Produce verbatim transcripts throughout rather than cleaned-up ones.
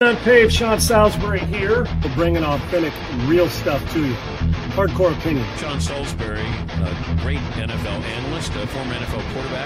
Unpaved, Sean Salisbury here. We're bringing authentic, real stuff to you. Hardcore opinion. Sean Salisbury, a great N F L analyst, a former N F L quarterback.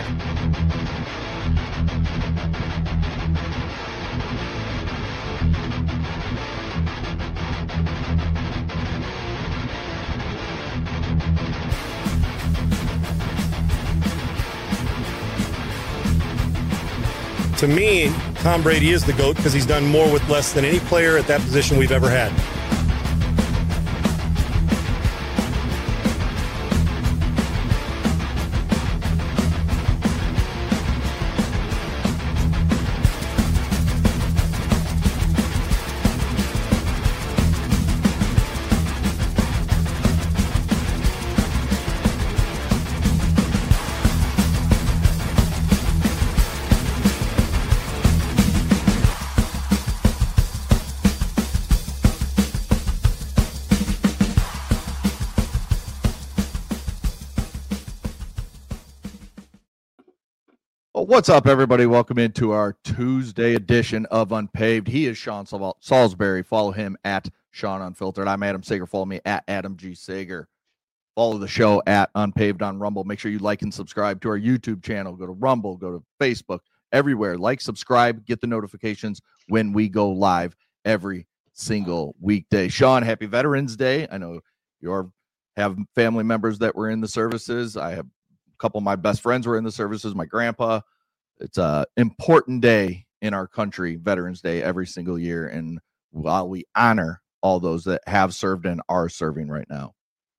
To me, Tom Brady is the GOAT because he's done more with less than any player at that position we've ever had. What's up, everybody? Welcome into our Tuesday edition of Unpaved. He is Sean Salisbury. Follow him at Sean Unfiltered. I'm Adam Sager. Follow me at Adam G. Sager. Follow the show at Unpaved on Rumble. Make sure you like and subscribe to our YouTube channel. Go to Rumble. Go to Facebook. Everywhere. Like, subscribe. Get the notifications when we go live every single weekday. Sean, happy Veterans Day. I know you have family members that were in the services. I have a couple of my best friends were in the services. My grandpa. It's an important day in our country, Veterans Day, every single year. And while we honor all those that have served and are serving right now.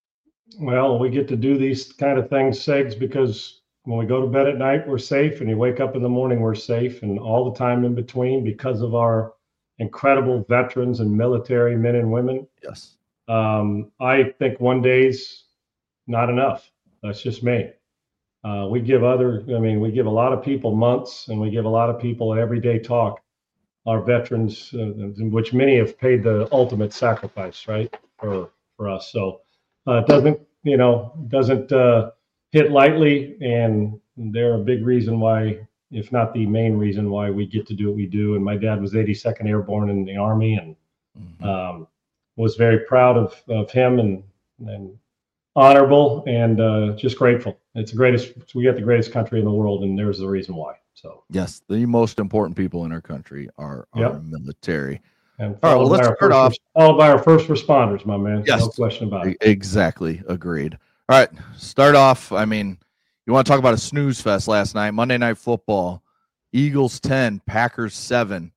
Well, we get to do these kind of things, Segs, because when we go to bed at night, we're safe. And you wake up in the morning, we're safe. And all the time in between, because of our incredible veterans and military men and women. Yes. Um, I think one day's not enough. That's just me. Uh, we give other, I mean, we give a lot of people months, and we give a lot of people everyday talk. Our veterans, uh, which many have paid the ultimate sacrifice, right, for for us. So uh, it doesn't, you know, doesn't uh, hit lightly, and they're a big reason why, if not the main reason why we get to do what we do. And my dad was eighty-second Airborne in the Army, and mm-hmm. um, was very proud of of him, and and. honorable and uh, just grateful. It's the greatest. We got the greatest country in the world, and there's the reason why. So yes, the most important people in our country are our yep. military. And all right, well, let's start off. Followed by our first responders, my man. Yes, no question about it. Exactly, agreed. All right, start off. I mean, you want to talk about a snooze fest last night? Monday Night Football. Eagles ten, Packers seven.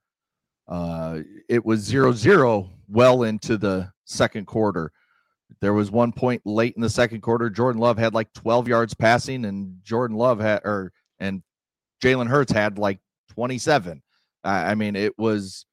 Uh, it was zero zero well into the second quarter. There was one point late in the second quarter. Jordan Love had like twelve yards passing, and Jordan Love had, or and Jalen Hurts had like twenty-seven. Uh, I mean, it was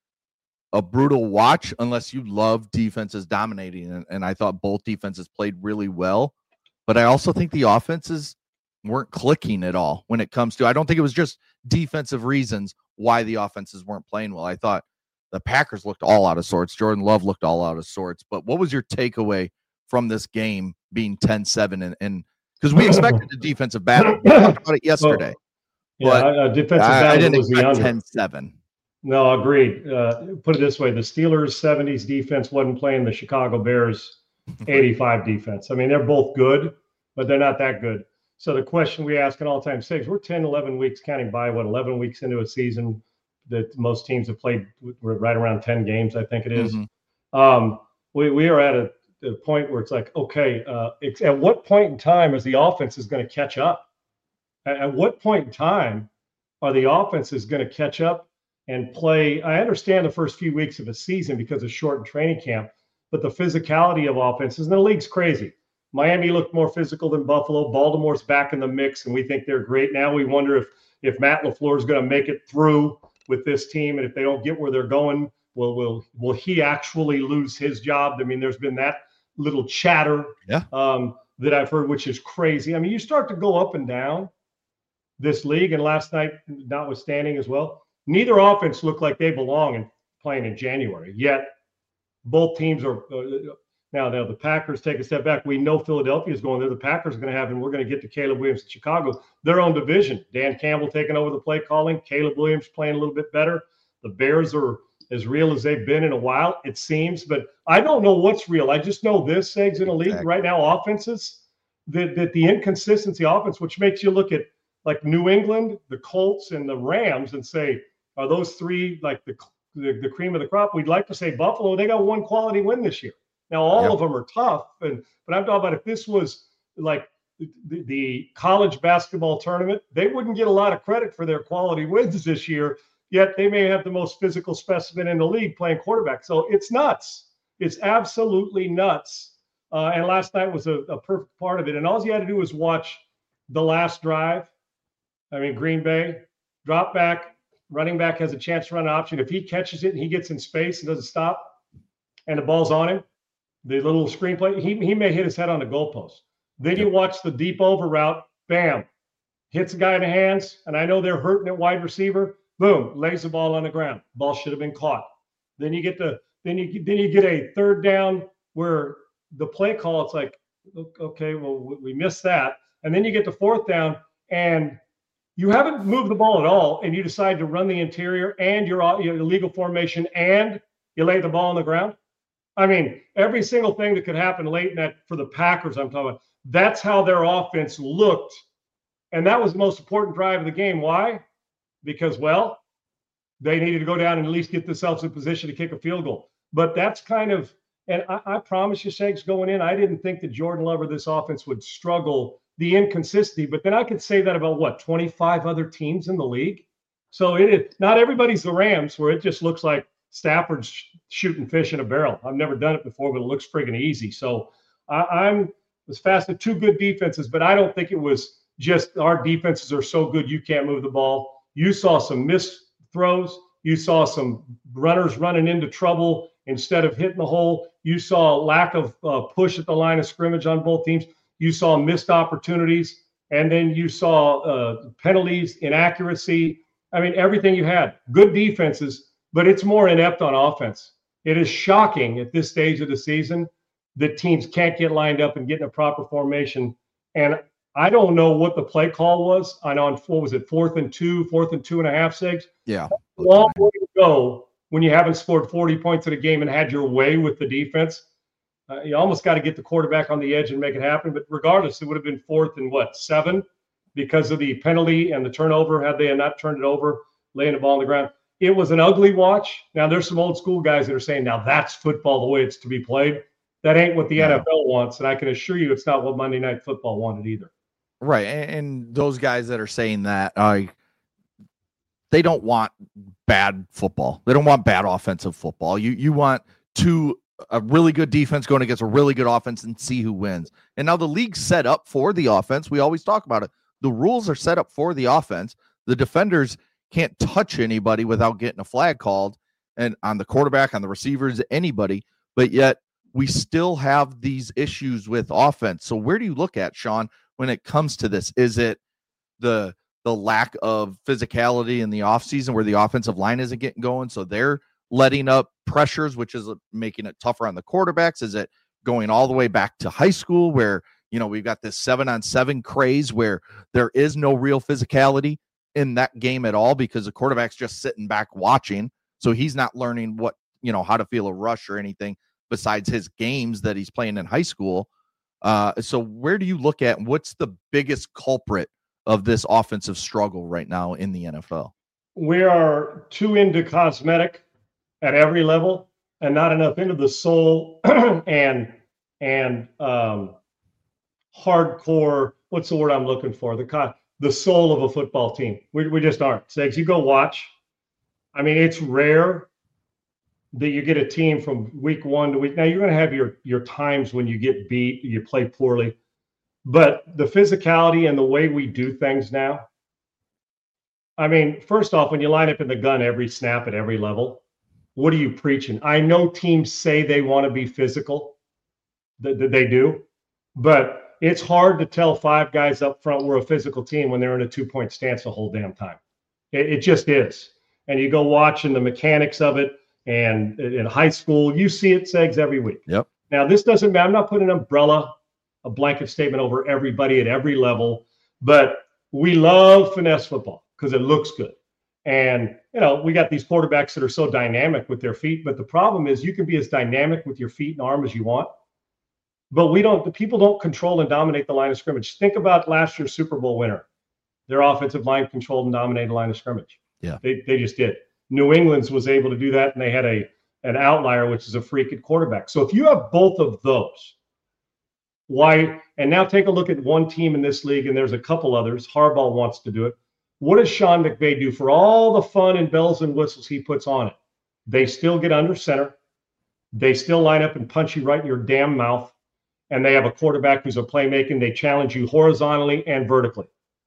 a brutal watch unless you love defenses dominating. And, and I thought both defenses played really well, but I also think the offenses weren't clicking at all when it comes to. I don't think it was just defensive reasons why the offenses weren't playing well. I thought the Packers looked all out of sorts. Jordan Love looked all out of sorts. But what was your takeaway from this game being ten seven, and and because we expected a defensive battle. We talked about it yesterday. Well, yeah, but uh, defensive I, battle I didn't was expect the ten seven. No, agreed. Uh, put it this way, the Steelers' seventies defense wasn't playing the Chicago Bears' eighty-five defense. I mean, they're both good, but they're not that good. So the question we ask in all-time saves, we're ten, eleven weeks counting by, what, eleven weeks into a season that most teams have played. We're right around ten games, I think it is. Mm-hmm. Um, we, we are at a the point where it's like, okay, uh, it's, at what point in time is the offense is going to catch up? At, at what point in time are the offenses going to catch up and play? I understand the first few weeks of a season because of shortened training camp, but the physicality of offenses, and the league's crazy. Miami looked more physical than Buffalo. Baltimore's back in the mix, and we think they're great. Now we wonder if if Matt LaFleur is going to make it through with this team, and if they don't get where they're going, will will will he actually lose his job? I mean, there's been that little chatter yeah. um, that I've heard, which is crazy. I mean, you start to go up and down this league, and last night, notwithstanding as well, neither offense looked like they belong in playing in January. Yet both teams are uh, now. Now the Packers take a step back. We know Philadelphia is going there. The Packers are going to have, and we're going to get to Caleb Williams in Chicago, their own division. Dan Campbell taking over the play calling. Caleb Williams playing a little bit better. The Bears are as real as they've been in a while, it seems. But I don't know what's real. I just know this, Segs, in the league Exactly. right now, offenses, that, that the inconsistency offense, which makes you look at like New England, the Colts, and the Rams and say, are those three like the, the, the cream of the crop? We'd like to say Buffalo, they got one quality win this year. Now, all Yep. of them are tough, and but I'm talking about if this was like the, the college basketball tournament, they wouldn't get a lot of credit for their quality wins this year, yet they may have the most physical specimen in the league playing quarterback. So it's nuts. It's absolutely nuts. Uh, and last night was a, a perfect part of it. And all you had to do was watch the last drive. I mean, Green Bay, drop back, running back has a chance to run an option. If he catches it and he gets in space and doesn't stop and the ball's on him, the little screenplay, he, he may hit his head on the goalpost. Then you watch the deep over route, bam, hits a guy in the hands, and I know they're hurting at wide receiver, boom, lays the ball on the ground. Ball should have been caught. Then you get the then you then you get a third down where the play call, it's like, okay, well, we missed that. And then you get the fourth down, and you haven't moved the ball at all, and you decide to run the interior and your, your illegal formation, and you lay the ball on the ground. I mean, every single thing that could happen late in that for the Packers, I'm talking about, that's how their offense looked. And that was the most important drive of the game. Why? Because, well, they needed to go down and at least get themselves in position to kick a field goal. But that's kind of, and I, I promise you, Shakes, going in, I didn't think that Jordan Love or this offense would struggle the inconsistency. But then I could say that about, what, twenty-five other teams in the league? So it is not everybody's the Rams, where it just looks like Stafford's shooting fish in a barrel. I've never done it before, but it looks friggin' easy. So I, I'm as fast as two good defenses, but I don't think it was just our defenses are so good you can't move the ball. You saw some missed throws. You saw some runners running into trouble instead of hitting the hole. You saw lack of uh, push at the line of scrimmage on both teams. You saw missed opportunities, and then you saw uh, penalties, inaccuracy. I mean, everything you had. Good defenses, but it's more inept on offense. It is shocking at this stage of the season that teams can't get lined up and get in a proper formation. And I don't know what the play call was. I know on what was it, fourth and two, fourth and two and a half, six. Yeah. Long way to go when you haven't scored forty points in a game and had your way with the defense. Uh, you almost got to get the quarterback on the edge and make it happen. But regardless, it would have been fourth and what, seven, because of the penalty and the turnover. Had they not turned it over, laying the ball on the ground, it was an ugly watch. Now there's some old school guys that are saying, now that's football the way it's to be played. That ain't what the Yeah. N F L wants, and I can assure you, it's not what Monday Night Football wanted either. Right. And, and those guys that are saying that, uh, they don't want bad football. They don't want bad offensive football. You you want two a really good defense going against a really good offense and see who wins. And now the league's set up for the offense. We always talk about it. The rules are set up for the offense. The defenders can't touch anybody without getting a flag called, and on the quarterback, on the receivers, anybody. But yet we still have these issues with offense. So where do you look at, Sean, when it comes to this? Is it the the lack of physicality in the offseason where the offensive line isn't getting going, so they're letting up pressures, which is making it tougher on the quarterbacks? Is it going all the way back to high school where, you know, we've got this seven on seven craze where there is no real physicality in that game at all because the quarterback's just sitting back watching, so he's not learning what, you know, how to feel a rush or anything besides his games that he's playing in high school. Uh, so where do you look at what's the biggest culprit of this offensive struggle right now in the N F L? We are too into cosmetic at every level and not enough into the soul and and um, hardcore. What's the word I'm looking for? The co- the soul of a football team. We we just aren't. Segs, you go watch. I mean, it's rare that you get a team from week one to week. Now you're going to have your your times when you get beat, you play poorly, but the physicality and the way we do things now. I mean, first off, when you line up in the gun every snap at every level, what are you preaching? I know teams say they want to be physical, that, that they do, but it's hard to tell five guys up front we're a physical team when they're in a two-point stance the whole damn time. It, it just is. And you go watching the mechanics of it, and in high school, you see it, Segs, every week. Yep. Now, this doesn't matter. I'm not putting an umbrella, a blanket statement over everybody at every level, but we love finesse football because it looks good. And, you know, we got these quarterbacks that are so dynamic with their feet. But the problem is you can be as dynamic with your feet and arm as you want. But we don't, the people don't control and dominate the line of scrimmage. Think about last year's Super Bowl winner. Their offensive line controlled and dominated the line of scrimmage. Yeah. They, they just did. New England's was able to do that, and they had a an outlier, which is a freak at quarterback. So if you have both of those, why, and now take a look at one team in this league, and there's a couple others. Harbaugh wants to do it. What does Sean McVay do for all the fun and bells and whistles he puts on it? They still get under center. They still line up and punch you right in your damn mouth. And they have a quarterback who's a playmaker. They challenge you horizontally and vertically.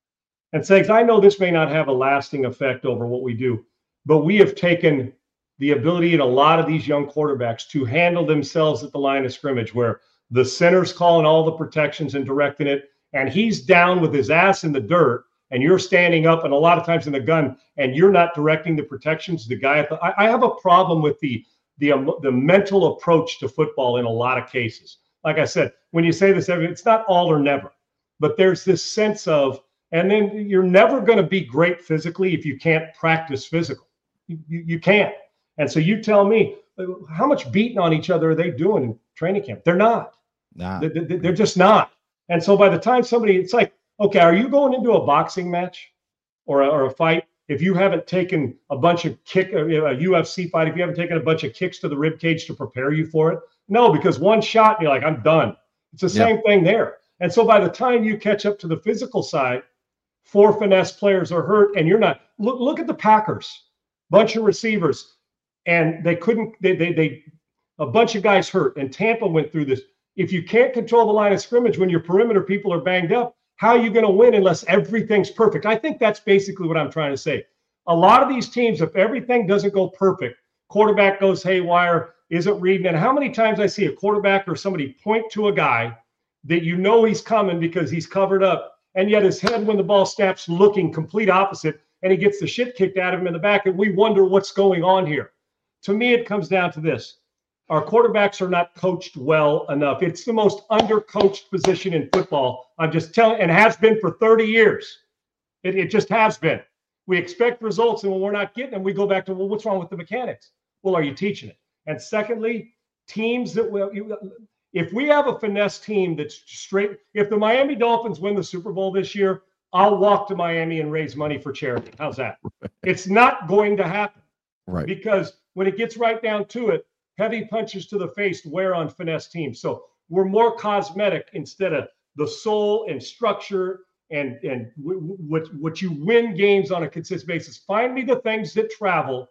And Segs, I know this may not have a lasting effect over what we do, but we have taken the ability in a lot of these young quarterbacks to handle themselves at the line of scrimmage, where the center's calling all the protections and directing it, and he's down with his ass in the dirt, and you're standing up, and a lot of times in the gun, and you're not directing the protections. The guy at the, I, I have a problem with the the um, the mental approach to football in a lot of cases. Like I said, when you say this, it's not all or never, but there's this sense of, and then you're never going to be great physically if you can't practice physical. You, you, you can't. And so you tell me, how much beating on each other are they doing in training camp? They're not. Nah. They, they, they're just not. And so by the time somebody, it's like, okay, are you going into a boxing match or a, or a fight if you haven't taken a bunch of kick, a U F C fight, if you haven't taken a bunch of kicks to the rib cage to prepare you for it? No, because one shot and you're like, I'm done. It's the same Yeah. thing there. And so by the time you catch up to the physical side, four finesse players are hurt and you're not. Look, look at the Packers, bunch of receivers, and they couldn't, they, they, they, a bunch of guys hurt, and Tampa went through this. If you can't control the line of scrimmage when your perimeter people are banged up, how are you going to win unless everything's perfect? I think that's basically what I'm trying to say. A lot of these teams, if everything doesn't go perfect, quarterback goes haywire, isn't reading. And how many times I see a quarterback or somebody point to a guy that you know he's coming because he's covered up, and yet his head when the ball snaps looking complete opposite, and he gets the shit kicked out of him in the back, and we wonder what's going on here. To me, it comes down to this. Our quarterbacks are not coached well enough. It's the most undercoached position in football. I'm just telling, and has been for thirty years. It, it just has been. We expect results, and when we're not getting them, we go back to, well, what's wrong with the mechanics? Well, are you teaching it? And secondly, teams that will, you, if we have a finesse team that's straight, if the Miami Dolphins win the Super Bowl this year, I'll walk to Miami and raise money for charity. How's that? It's not going to happen. Right. Because when it gets right down to it, heavy punches to the face wear on finesse teams. So we're more cosmetic instead of the soul and structure and, and w- what, what you win games on a consistent basis. Find me the things that travel.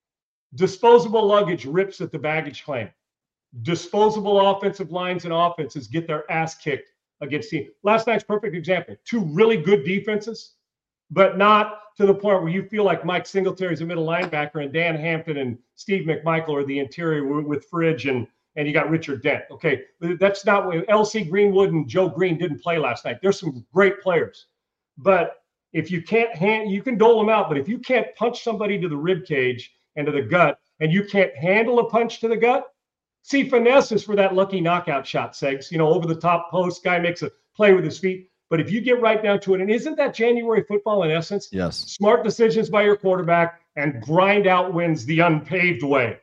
Disposable luggage rips at the baggage claim. Disposable offensive lines and offenses get their ass kicked against teams. Last night's perfect example. Two really good defenses, but not to the point where you feel like Mike Singletary is a middle linebacker and Dan Hampton and Steve McMichael are the interior with Fridge and, and you got Richard Dent. Okay, that's not what L C Greenwood and Joe Green didn't play last night. There's some great players, but if you can't hand, you can dole them out, but if you can't punch somebody to the rib cage and to the gut, and you can't handle a punch to the gut, see, finesse is for that lucky knockout shot, Segs. You know, over the top post, guy makes a play with his feet. But if you get right down to it, and isn't that January football in essence? Yes. Smart decisions by your quarterback and grind out wins the unpaved way.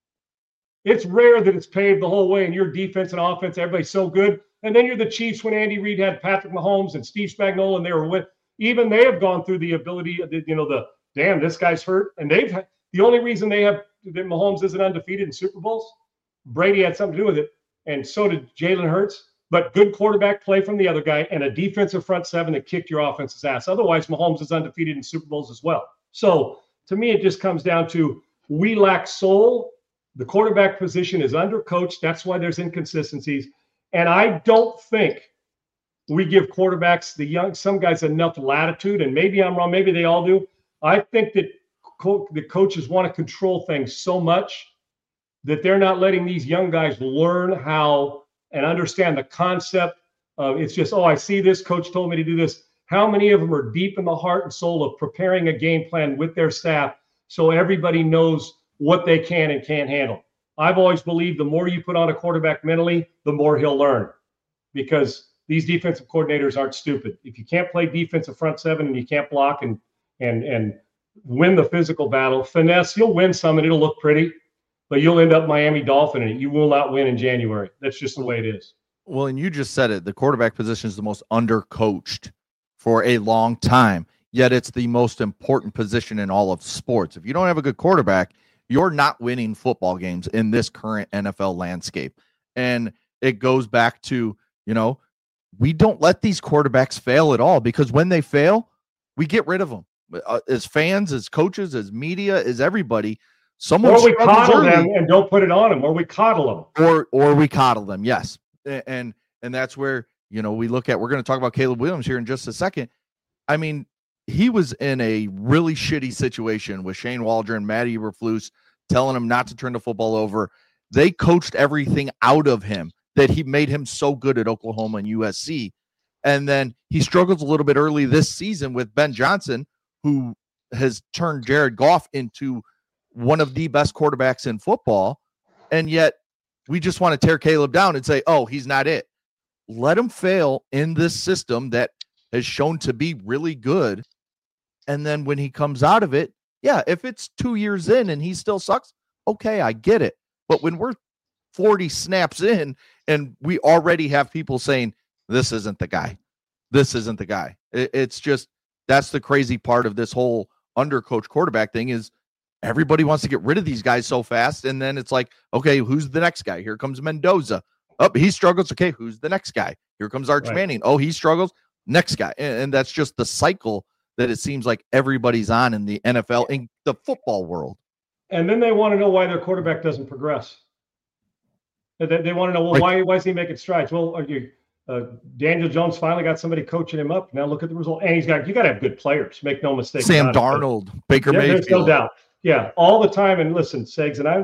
It's rare that it's paved the whole way and your defense and offense, everybody's so good. And then you're the Chiefs when Andy Reid had Patrick Mahomes and Steve Spagnuolo, and they were with, even they have gone through the ability of, the, you know, the, damn, this guy's hurt. And they've had, the only reason they have, that Mahomes isn't undefeated in Super Bowls, Brady had something to do with it, and so did Jalen Hurts. But good quarterback play from the other guy and a defensive front seven that kicked your offense's ass. Otherwise, Mahomes is undefeated in Super Bowls as well. So to me, it just comes down to we lack soul. The quarterback position is undercoached. That's why there's inconsistencies. And I don't think we give quarterbacks, the young, some guys enough latitude, and maybe I'm wrong, maybe they all do. I think that co- the coaches want to control things so much that they're not letting these young guys learn how and understand the concept of it's just, oh, I see this, coach told me to do this. How many of them are deep in the heart and soul of preparing a game plan with their staff so everybody knows what they can and can't handle? I've always believed the more you put on a quarterback mentally, the more he'll learn, because these defensive coordinators aren't stupid. If you can't play defensive front seven and you can't block and and and win the physical battle. Finesse, you'll win some and it'll look pretty, but you'll end up Miami Dolphin in it. You will not win in January. That's just the way it is. Well, and you just said it. The quarterback position is the most undercoached for a long time, yet it's the most important position in all of sports. If you don't have a good quarterback, you're not winning football games in this current N F L landscape. And it goes back to, you know, we don't let these quarterbacks fail at all, because when they fail, we get rid of them. Uh, as fans, as coaches, as media, as everybody, someone or we coddle early, them and don't put it on them, or we coddle them, or or we coddle them. Yes, and and that's where, you know, we look at. We're going to talk about Caleb Williams here in just a second. I mean, he was in a really shitty situation with Shane Waldron, Matt Eberflus, telling him not to turn the football over. They coached everything out of him that he made him so good at Oklahoma and U S C. And then he struggles a little bit early this season with Ben Johnson, who has turned Jared Goff into one of the best quarterbacks in football. And yet we just want to tear Caleb down and say, oh, he's not it. Let him fail in this system that has shown to be really good. And then when he comes out of it, yeah, if it's two years in and he still sucks, okay, I get it. But when we're forty snaps in and we already have people saying, this isn't the guy, this isn't the guy. It, it's just, that's the crazy part of this whole undercoach quarterback thing, is everybody wants to get rid of these guys so fast. And then it's like, okay, who's the next guy? Here comes Mendoza. Oh, he struggles. Okay, who's the next guy? Here comes Arch Right. Manning. Oh, he struggles. Next guy. And, and that's just the cycle that it seems like everybody's on in the N F L, in the football world. and then they want to know why their quarterback doesn't progress. They, they want to know, well, Right. why why is he making strides? Well, are you uh, Daniel Jones finally got somebody coaching him up. Now look at the result, and he's got you got to have good players. Make no mistake. Sam about it. Darnold, Baker Yeah, Mayfield. there's no doubt. Yeah, all the time. And listen, Segs, and I,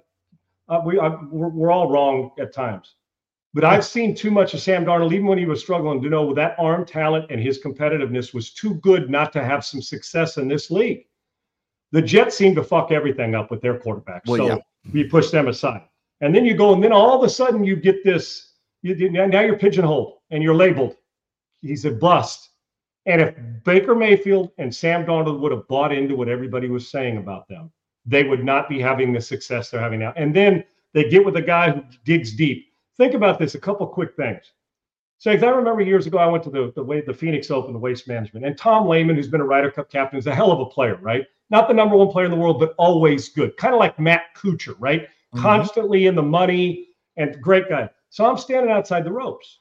I, I we I, we're, we're all wrong at times, but I've seen too much of Sam Darnold, even when he was struggling, to know that arm talent and his competitiveness was too good not to have some success in this league. The Jets seem to fuck everything up with their quarterbacks, Well, so yeah. we push them aside, and then you go, and then all of a sudden you get this. You, you, now you're pigeonholed and you're labeled. He's a bust. And if Baker Mayfield and Sam Darnold would have bought into what everybody was saying about them, they would not be having the success they're having now. And then they get with a guy who digs deep. Think about this, a couple quick things. So I remember years ago, I went to the, the, way, the Phoenix Open, the Waste Management, and Tom Lehman, who's been a Ryder Cup captain, is a hell of a player, right? Not the number one player in the world, but always good. Kind of like Matt Kuchar, right? Mm-hmm. Constantly in the money and great guy. So I'm standing outside the ropes.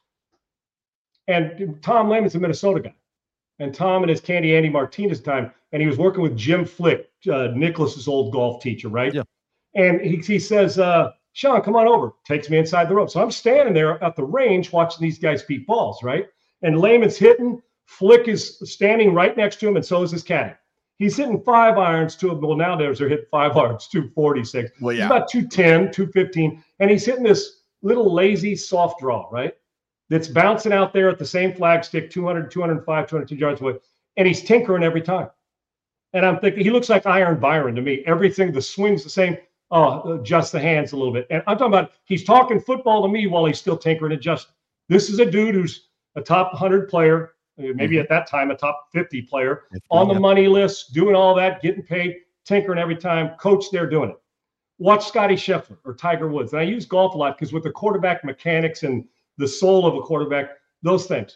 And Tom Lehman's a Minnesota guy. And Tom and his Candy Andy Martinez time, and he was working with Jim Flick, uh, Nicholas's old golf teacher, right? Yeah. And he, he says, uh, Sean, come on over. Takes me inside the rope. So I'm standing there at the range watching these guys beat balls, right? And Lehman's hitting. Flick is standing right next to him, and so is his caddy. He's hitting five irons to him. Well, nowadays they're hitting five irons, two forty-six. Well, yeah. He's about two ten, two fifteen, and he's hitting this little lazy soft draw, right? That's bouncing out there at the same flagstick, two hundred, two oh five, two oh two yards away, and he's tinkering every time. And I'm thinking, he looks like Iron Byron to me. Everything, the swing's the same, oh, adjust the hands a little bit. And I'm talking about, he's talking football to me while he's still tinkering, adjusting. This is a dude who's a top one hundred player, maybe at that time a top fifty player, on the money list, doing all that, getting paid, tinkering every time, coach there doing it. Watch Scotty Scheffler or Tiger Woods. And I use golf a lot because with the quarterback mechanics and the soul of a quarterback, those things.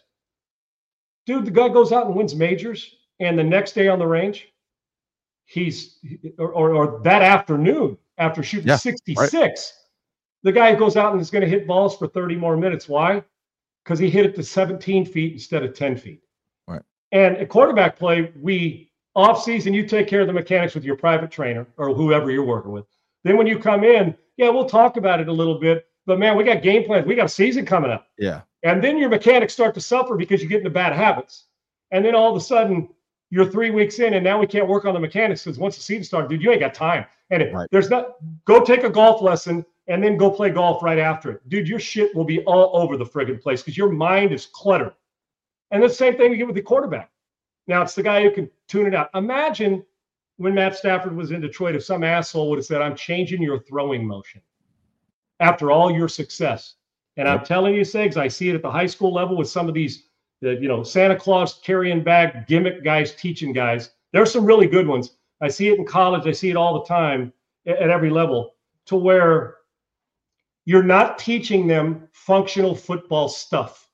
Dude, the guy goes out and wins majors, and the next day on the range, he's, or, or, or that afternoon, after shooting Yeah, sixty-six, right. the guy goes out and is going to hit balls for thirty more minutes. Why? Because he hit it to seventeen feet instead of ten feet. Right. And a quarterback play, we, off season, you take care of the mechanics with your private trainer or whoever you're working with. Then when you come in, yeah, we'll talk about it a little bit, but man, we got game plans. We got a season coming up. Yeah. And then your mechanics start to suffer because you get into bad habits. And then all of a sudden you're three weeks in and now we can't work on the mechanics because once the season started, dude, you ain't got time. And it, Right. there's not, go take a golf lesson and then go play golf right after it. Dude, your shit will be all over the friggin' place because your mind is cluttered. And the same thing you get with the quarterback. Now it's the guy who can tune it out. Imagine when Matt Stafford was in Detroit, if some asshole would have said, I'm changing your throwing motion after all your success. And I'm telling you, Segs, I see it at the high school level with some of these, uh, you know, Santa Claus carrying bag gimmick guys, teaching guys. There's some really good ones, I see it in college. I see it all the time at, at every level, to where you're not teaching them functional football stuff.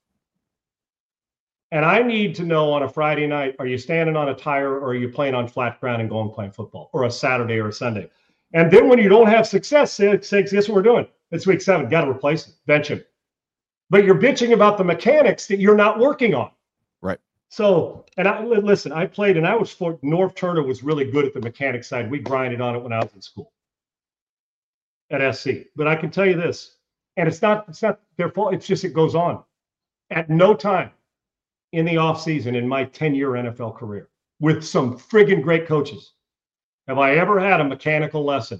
And I need to know on a Friday night, are you standing on a tire or are you playing on flat ground and going playing football, or a Saturday or a Sunday? And then when you don't have success, say, say, guess what we're doing? It's week seven. Got to replace him, bench him. But you're bitching about the mechanics that you're not working on. Right. So, and I listen, I played and I was for North Turner was really good at the mechanics side. We grinded on it when I was in school at S C. But I can tell you this, and it's not, it's not their fault. It's just, it goes on. At no time in the offseason in my ten-year N F L career, with some friggin' great coaches, have I ever had a mechanical lesson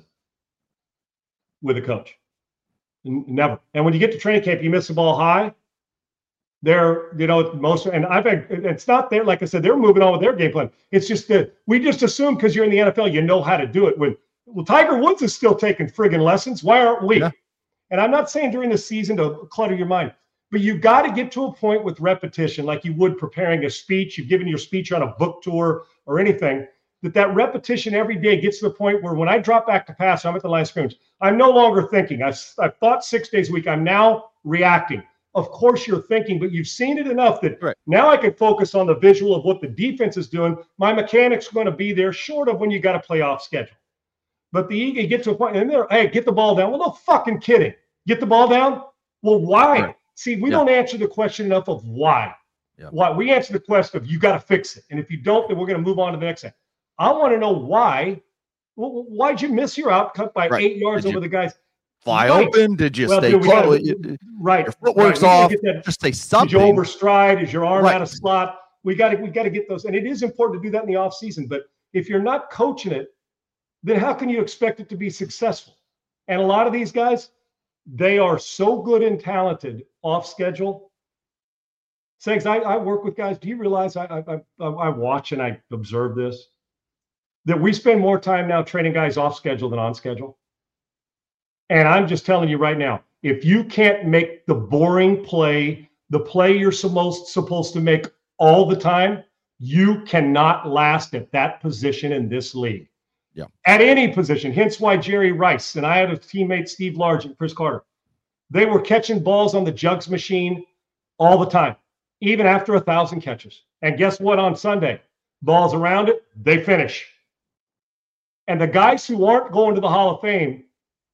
with a coach. N- Never. And when you get to training camp, you miss the ball high. They're, you know, most, and I've had, it's not there. Like I said, they're moving on with their game plan. It's just that we just assume because you're in the N F L, you know how to do it. When, well, Tiger Woods is still taking friggin' lessons. Why aren't we? Yeah. And I'm not saying during the season to clutter your mind, but you've got to get to a point with repetition, like you would preparing a speech. You've given your speech on a book tour or anything, that that repetition every day gets to the point where when I drop back to pass, I'm at the line of scrimmage, I'm no longer thinking. I've, I've thought six days a week. I'm now reacting. Of course you're thinking, but you've seen it enough that right. Now I can focus on the visual of what the defense is doing. My mechanics are going to be there, short of when you got a playoff schedule. But the you get to a point, and they're, hey, get the ball down. Well, no fucking kidding. Get the ball down? Well, why? Right. See, we yeah. don't answer the question enough of why. Yeah. Why? We answer the question of you got to fix it. And if you don't, then we're going to move on to the next thing. I want to know why. Well, why'd you miss your outcut by right. eight yards over the guys? Fly right. open? Did you well, stay dude, close? Gotta, right. Your footwork's right. off. That, just say something. Did you overstride? Is your arm right. out of slot? We got to we got to get those. And it is important to do that in the offseason. But if you're not coaching it, then how can you expect it to be successful? And a lot of these guys, they are so good and talented off schedule. Saying, I, I work with guys. Do you realize I, I I watch and I observe this? That we spend more time now training guys off schedule than on schedule. And I'm just telling you right now, if you can't make the boring play, the play you're supposed, supposed to make all the time, you cannot last at that position in this league. Yeah. At any position. Hence why Jerry Rice, and I had a teammate, Steve Large and Chris Carter, they were catching balls on the jugs machine all the time, even after a thousand catches. And guess what on Sunday? Balls around it, they finish. And the guys who aren't going to the Hall of Fame,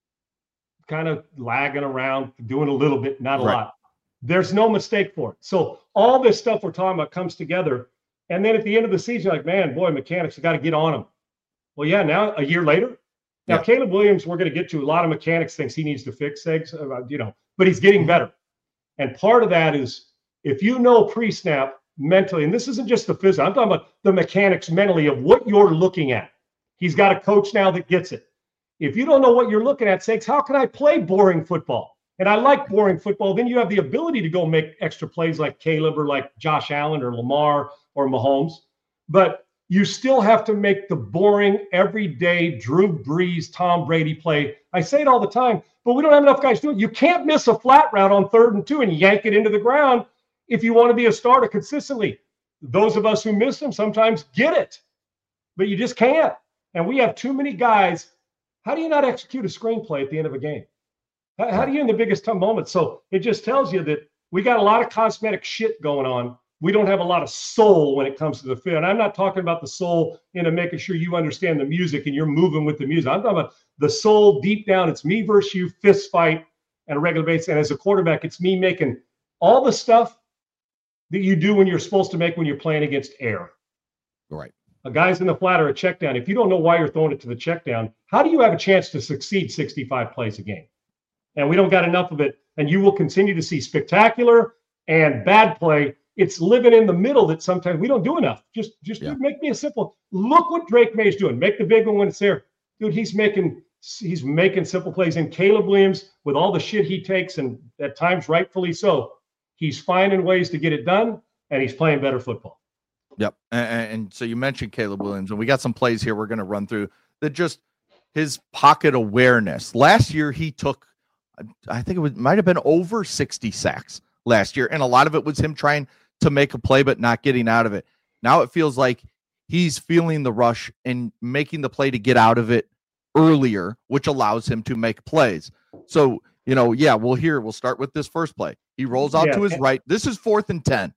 kind of lagging around, doing a little bit, not a right. lot. There's no mistake for it. So all this stuff we're talking about comes together. And then at the end of the season, you're like, man, boy, mechanics, you got to get on them. Well, yeah, now a year later. Now, yeah. Caleb Williams, we're going to get to a lot of mechanics things he needs to fix, eggs, you know, but he's getting better. And part of that is if you know pre-snap mentally, and this isn't just the physical, I'm talking about the mechanics mentally of what you're looking at. He's got a coach now that gets it. If you don't know what you're looking at, sakes, how can I play boring football? And I like boring football. Then you have the ability to go make extra plays like Caleb or like Josh Allen or Lamar or Mahomes. But you still have to make the boring, everyday Drew Brees, Tom Brady play. I say it all the time, but we don't have enough guys doing it. You can't miss a flat route on third and two and yank it into the ground if you want to be a starter consistently. Those of us who miss them sometimes get it, but you just can't. And we have too many guys. How do you not execute a screenplay at the end of a game? How, how do you in the biggest time moments? So it just tells you that we got a lot of cosmetic shit going on. We don't have a lot of soul when it comes to the field. And I'm not talking about the soul into making sure you understand the music and you're moving with the music. I'm talking about the soul deep down. It's me versus you, fist fight on a regular basis. And as a quarterback, it's me making all the stuff that you do when you're supposed to make when you're playing against air. Right. A guy's in the flat or a check down. If you don't know why you're throwing it to the check down, how do you have a chance to succeed sixty-five plays a game? And we don't got enough of it. And you will continue to see spectacular and bad play. It's living in the middle that sometimes we don't do enough. Just, just yeah. make me a simple. Look what Drake May's doing. Make the big one when it's there, dude. He's making he's making simple plays. And Caleb Williams, with all the shit he takes, and at times rightfully so, he's finding ways to get it done, and he's playing better football. Yep. And, and so you mentioned Caleb Williams, and we got some plays here we're going to run through that just his pocket awareness. Last year, he took, I think it was, might have been over sixty sacks last year. And a lot of it was him trying to make a play, but not getting out of it. Now it feels like he's feeling the rush and making the play to get out of it earlier, which allows him to make plays. So, you know, yeah, we'll hear, we'll start with this first play. He rolls out Yeah, to his and- right. This is fourth and ten.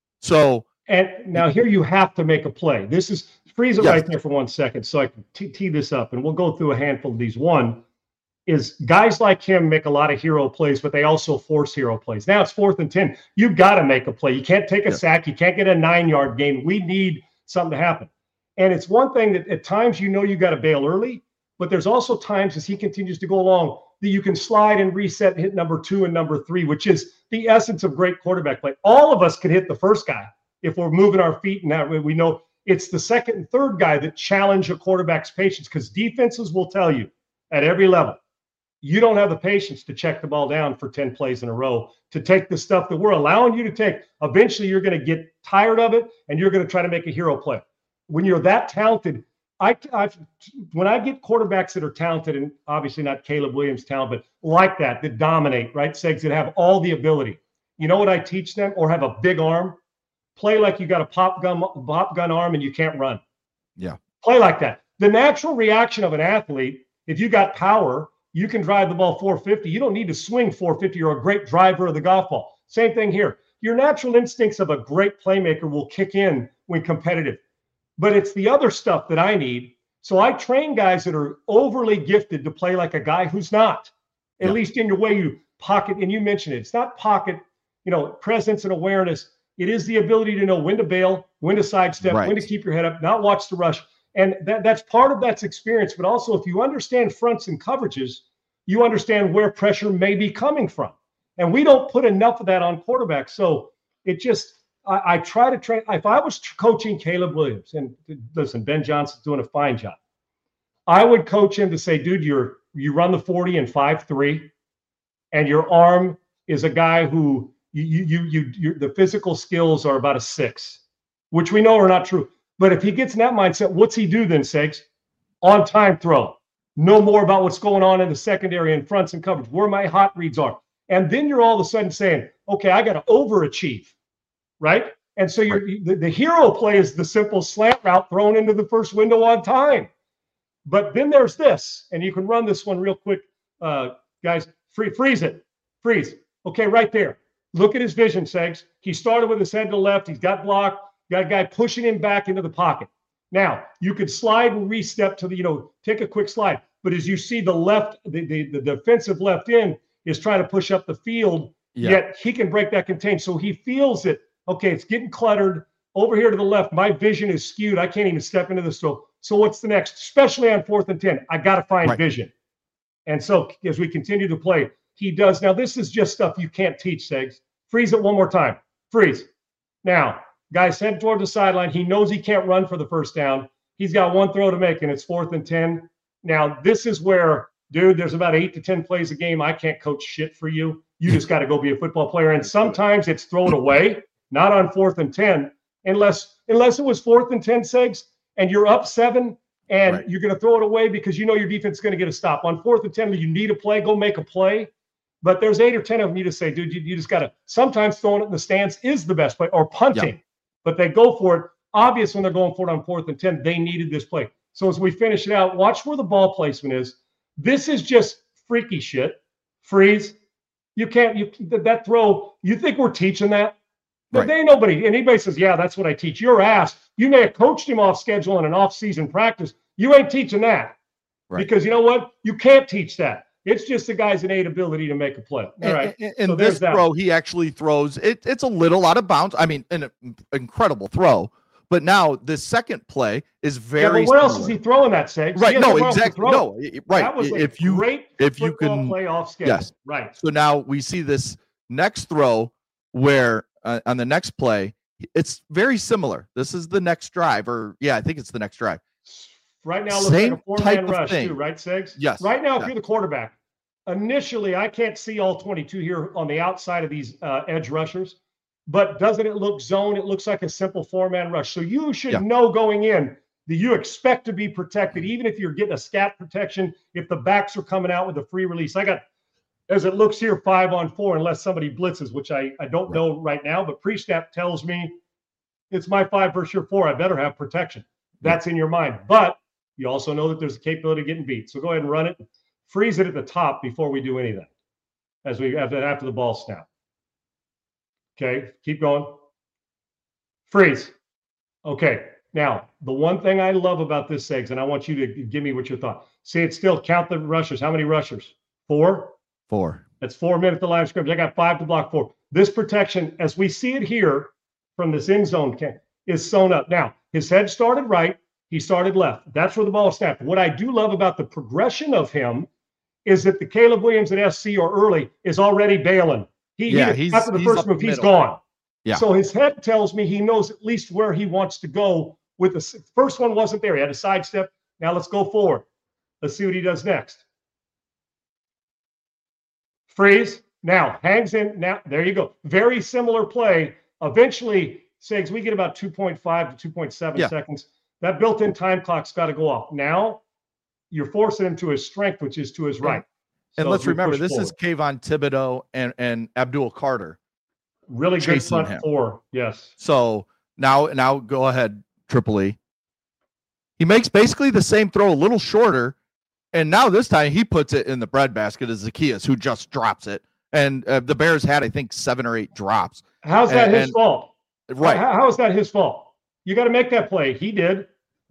So, And now here you have to make a play. This is, freeze it Yes. right there for one second so I can t- tee this up, and we'll go through a handful of these. One is guys like him make a lot of hero plays, but they also force hero plays. Now it's fourth and ten. You've got to make a play. You can't take a Yeah. sack. You can't get a nine-yard gain. We need something to happen. And it's one thing that at times you know you got to bail early, but there's also times as he continues to go along that you can slide and reset and hit number two and number three, which is the essence of great quarterback play. All of us could hit the first guy if we're moving our feet, and that way we know it's the second and third guy that challenge a quarterback's patience, because defenses will tell you at every level, you don't have the patience to check the ball down for ten plays in a row, to take the stuff that we're allowing you to take. Eventually, you're going to get tired of it, and you're going to try to make a hero play. When you're that talented, I, I've, when I get quarterbacks that are talented, and obviously not Caleb Williams talent, but like that, that dominate, right? Segs that have all the ability. You know what I teach them? Or have a big arm? Play like you got a pop gun, pop gun arm and you can't run. Yeah. Play like that. The natural reaction of an athlete, if you got power, you can drive the ball four fifty. You don't need to swing four fifty. You're a great driver of the golf ball. Same thing here. Your natural instincts of a great playmaker will kick in when competitive. But it's the other stuff that I need. So I train guys that are overly gifted to play like a guy who's not, at Yeah. least in your way you pocket. And you mentioned it. It's not pocket, you know, presence and awareness. It is the ability to know when to bail, when to sidestep, Right. when to keep your head up, not watch the rush. And that, that's part of that's experience. But also, if you understand fronts and coverages, you understand where pressure may be coming from. And we don't put enough of that on quarterbacks. So it just, I, I try to train. If I was coaching Caleb Williams, and listen, Ben Johnson's doing a fine job, I would coach him to say, dude, you're you run the forty in five three, and your arm is a guy who you you you you you the physical skills are about a six, which we know are not true. But if he gets in that mindset, what's he do then, Segs? On time throw. Know more about what's going on in the secondary and fronts and coverage, where my hot reads are. And then you're all of a sudden saying, okay, I got to overachieve, right? And so you're, the, the hero play is the simple slant route thrown into the first window on time. But then there's this, and you can run this one real quick, uh, guys. Free, freeze it. Freeze. Okay, right there. Look at his vision, Segs. He started with his head to the left. He's got blocked. Got a guy pushing him back into the pocket. Now, you could slide and re-step to the, you know, take a quick slide. But as you see, the left, the, the, the defensive left end is trying to push up the field, Yeah. yet he can break that contain. So he feels it. Okay, it's getting cluttered. Over here to the left, my vision is skewed. I can't even step into this. So, so what's the next? Especially on fourth and ten, I got to find Right. vision. And so as we continue to play, he does. Now, this is just stuff you can't teach, Segs. Freeze it one more time. Freeze. Now, guy's head toward the sideline. He knows he can't run for the first down. He's got one throw to make, and it's fourth and ten. Now, this is where, dude, there's about eight to ten plays a game. I can't coach shit for you. You just got to go be a football player. And sometimes it's thrown away, not on fourth and ten, unless unless it was fourth and ten, Segs, and you're up seven, and Right. you're going to throw it away because you know your defense is going to get a stop. On fourth and ten, you need a play, go make a play. But there's eight or ten of them you just say, dude, you, you just got to, sometimes throwing it in the stands is the best play, or punting. Yeah. But they go for it. Obvious when they're going for it on fourth and ten, they needed this play. So as we finish it out, watch where the ball placement is. This is just freaky shit. Freeze. You can't, you that throw, you think we're teaching that? Right. There ain't nobody, anybody says, yeah, that's what I teach. Your ass. You may have coached him off schedule in an off-season practice. You ain't teaching that. Right. Because you know what? You can't teach that. It's just the guy's innate ability to make a play. All And, right. and, and So there's this that. throw, he actually throws it. It's a little out of bounds. I mean, an incredible throw. But now the second play is Yeah, very but what else is similar. he throwing that, Segs? Right. He has No, nowhere else to exactly. throw. No, i- right. That was a If you great if you football can play off schedule. yes. Right. So now we see this next throw where uh, on the next play, it's very similar. This is the next drive, or yeah, I think it's the next drive. Right now, it looks Same like a four-man type of rush thing. too, right, Segs? Yes. Right now, if Yeah. you're the quarterback, initially, I can't see all twenty-two here on the outside of these uh, edge rushers, but doesn't it look zone? It looks like a simple four-man rush. So you should Yeah. know going in that you expect to be protected, even if you're getting a scat protection, if the backs are coming out with a free release. I got, as it looks here, five on four, unless somebody blitzes, which I, I don't Right. know right now, but pre-snap tells me it's my five versus your four. I better have protection. That's in your mind. But you also know that there's a capability of getting beat. So go ahead and run it. Freeze it at the top before we do anything. As we after, after the ball snap. Okay, keep going. Freeze. Okay. Now, the one thing I love about this, Segs, and I want you to give me what your thought. See, it's still count the rushers. How many rushers? Four? Four. That's four men at the line of scrimmage. I got five to block four. This protection, as we see it here from this end zone, is sewn up. Now, his head started right. He started left. That's where the ball snapped. What I do love about the progression of him is that the Caleb Williams at S C or early is already bailing. He, yeah, he he's, after the he's first move, the he's middle. gone. Yeah. So his head tells me he knows at least where he wants to go. With the first one wasn't there. He had a sidestep. Now let's go forward. Let's see what he does next. Freeze. Now hangs in. Now there you go. Very similar play. Eventually, Segs, we get about two point five to two point seven yeah. seconds. That built-in time clock's got to go off. Now you're forcing him to his strength, which is to his right. And So let's we remember, push this forward. is Kayvon Thibodeau and, and Abdul Carter. Really good chasing front him. four. Yes. So now, now go ahead, Triple E. He makes basically the same throw, a little shorter, and now this time he puts it in the breadbasket as Zacchaeus, who just drops it. And uh, the Bears had, I think, seven or eight drops. How's that And- his and- fault? Right. How, how is that his fault? You got to make that play. He did.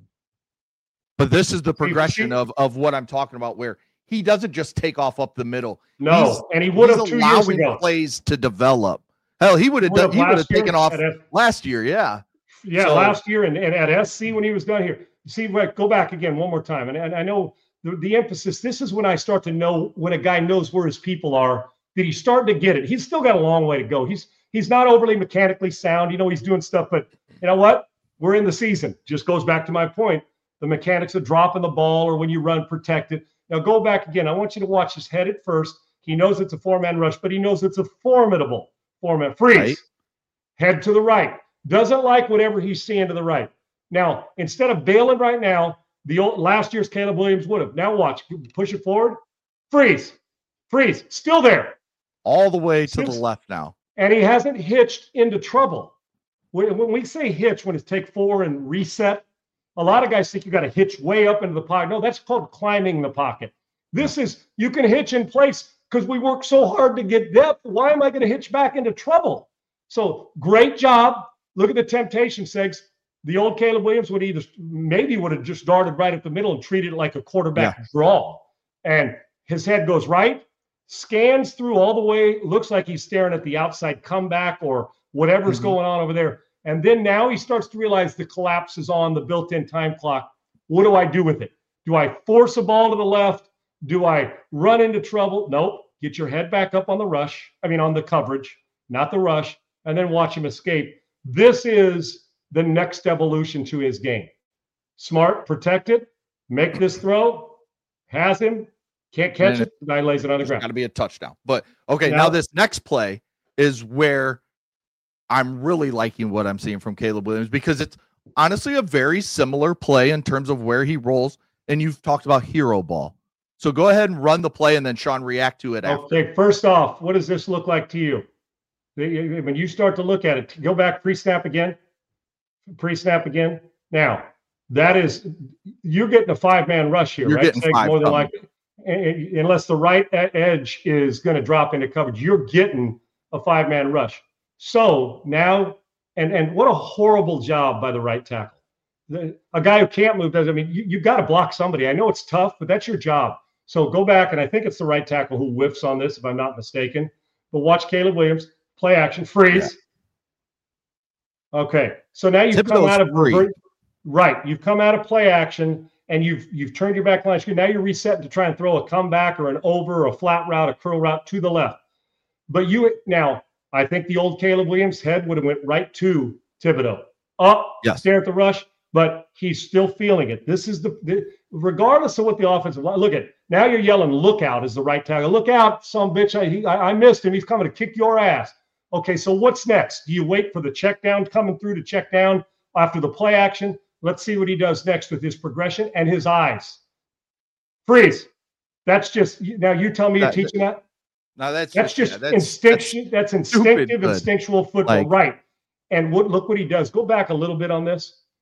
But this is the progression see- of, of what I'm talking about, where he doesn't just take off up the middle. No, He's- and he would have He's two years allowing ago. plays to develop. Hell, he would have Would have done. He would have last year taken off at F- last year. Yeah. Yeah, So- last year and, and at S C when he was done here. See, wait, go back again one more time. And, and I know the, the emphasis, this is when I start to know when a guy knows where his people are, that he's starting to get it. He's still got a long way to go. He's he's not overly mechanically sound. You know, he's doing stuff, but you know what? We're in the season. Just goes back to my point. The mechanics of dropping the ball or when you run protected. Now go back again. I want you to watch his head at first. He knows it's a four-man rush, but he knows it's a formidable four-man freeze. Right. Head to the right. Doesn't like whatever he's seeing to the right. Now, instead of bailing right now, the old last year's Caleb Williams would have. Now watch. Push it forward. Freeze. Freeze. Still there. All the way to the Since- left now. And he hasn't hitched into trouble. When, when we say hitch, when it's take four and reset, a lot of guys think you got to hitch way up into the pocket. No, that's called climbing the pocket. This is, you can hitch in place because we work so hard to get depth. Why am I going to hitch back into trouble? So great job. Look at the temptation, Segs. The old Caleb Williams would either maybe would have just darted right up the middle and treated it like a quarterback Yeah. draw. And his head goes right, scans through all the way, looks like he's staring at the outside comeback or whatever's Mhm. going on over there. And then now he starts to realize the collapse is on the built-in time clock. What do I do with it? Do I force a ball to the left? Do I run into trouble? Nope. Get your head back up on the rush. I mean, on the coverage, not the rush, and then watch him escape. This is the next evolution to his game. Smart, protect it, make this throw, has him, can't catch And it, the guy lays it on the It's got ground. to be a touchdown. But okay, Now- now this next play is where I'm really liking what I'm seeing from Caleb Williams because it's honestly a very similar play in terms of where he rolls. And you've talked about hero ball. So go ahead and run the play and then Sean react to it after. Okay, first off, what does this look like to you? When you start to look at it, go back pre-snap again, pre-snap again. Now, that is, you're getting a five-man rush here, You're right? getting Say five more than from likely, and- and- unless the right e- edge is going to drop into coverage, you're getting a five-man rush. So now, and and what a horrible job by the right tackle. The, a guy who can't move does. I mean, you, you've got to block somebody. I know it's tough, but that's your job. So go back, and I think it's the right tackle who whiffs on this, if I'm not mistaken. But watch Caleb Williams, play action, freeze. Okay, so now you've come Thibodeau's out of free. right. You've come out of play action, and you've you've turned your back line screen. Now you're resetting to try and throw a comeback or an over, or a flat route, a curl route to the left. But you now, I think the old Caleb Williams head would have went right to Thibodeau. Up, Yes. stare at the rush, but he's still feeling it. This is the, the regardless of what the offensive line. Look at now you're yelling, "Look out!" is the right tackle. Look out, some bitch! I, he, I I missed him. He's coming to kick your ass. Okay, so what's next? Do you wait for the check down coming through to check down after the play action? Let's see what he does next with his progression and his eyes. Freeze. That's just now. You tell me you're That- teaching that. Now that's That's just yeah, that's- instinction. That's, stupid instinctive, good. instinctual football, Like- right? And what? Look what he does. Go back a little bit on this.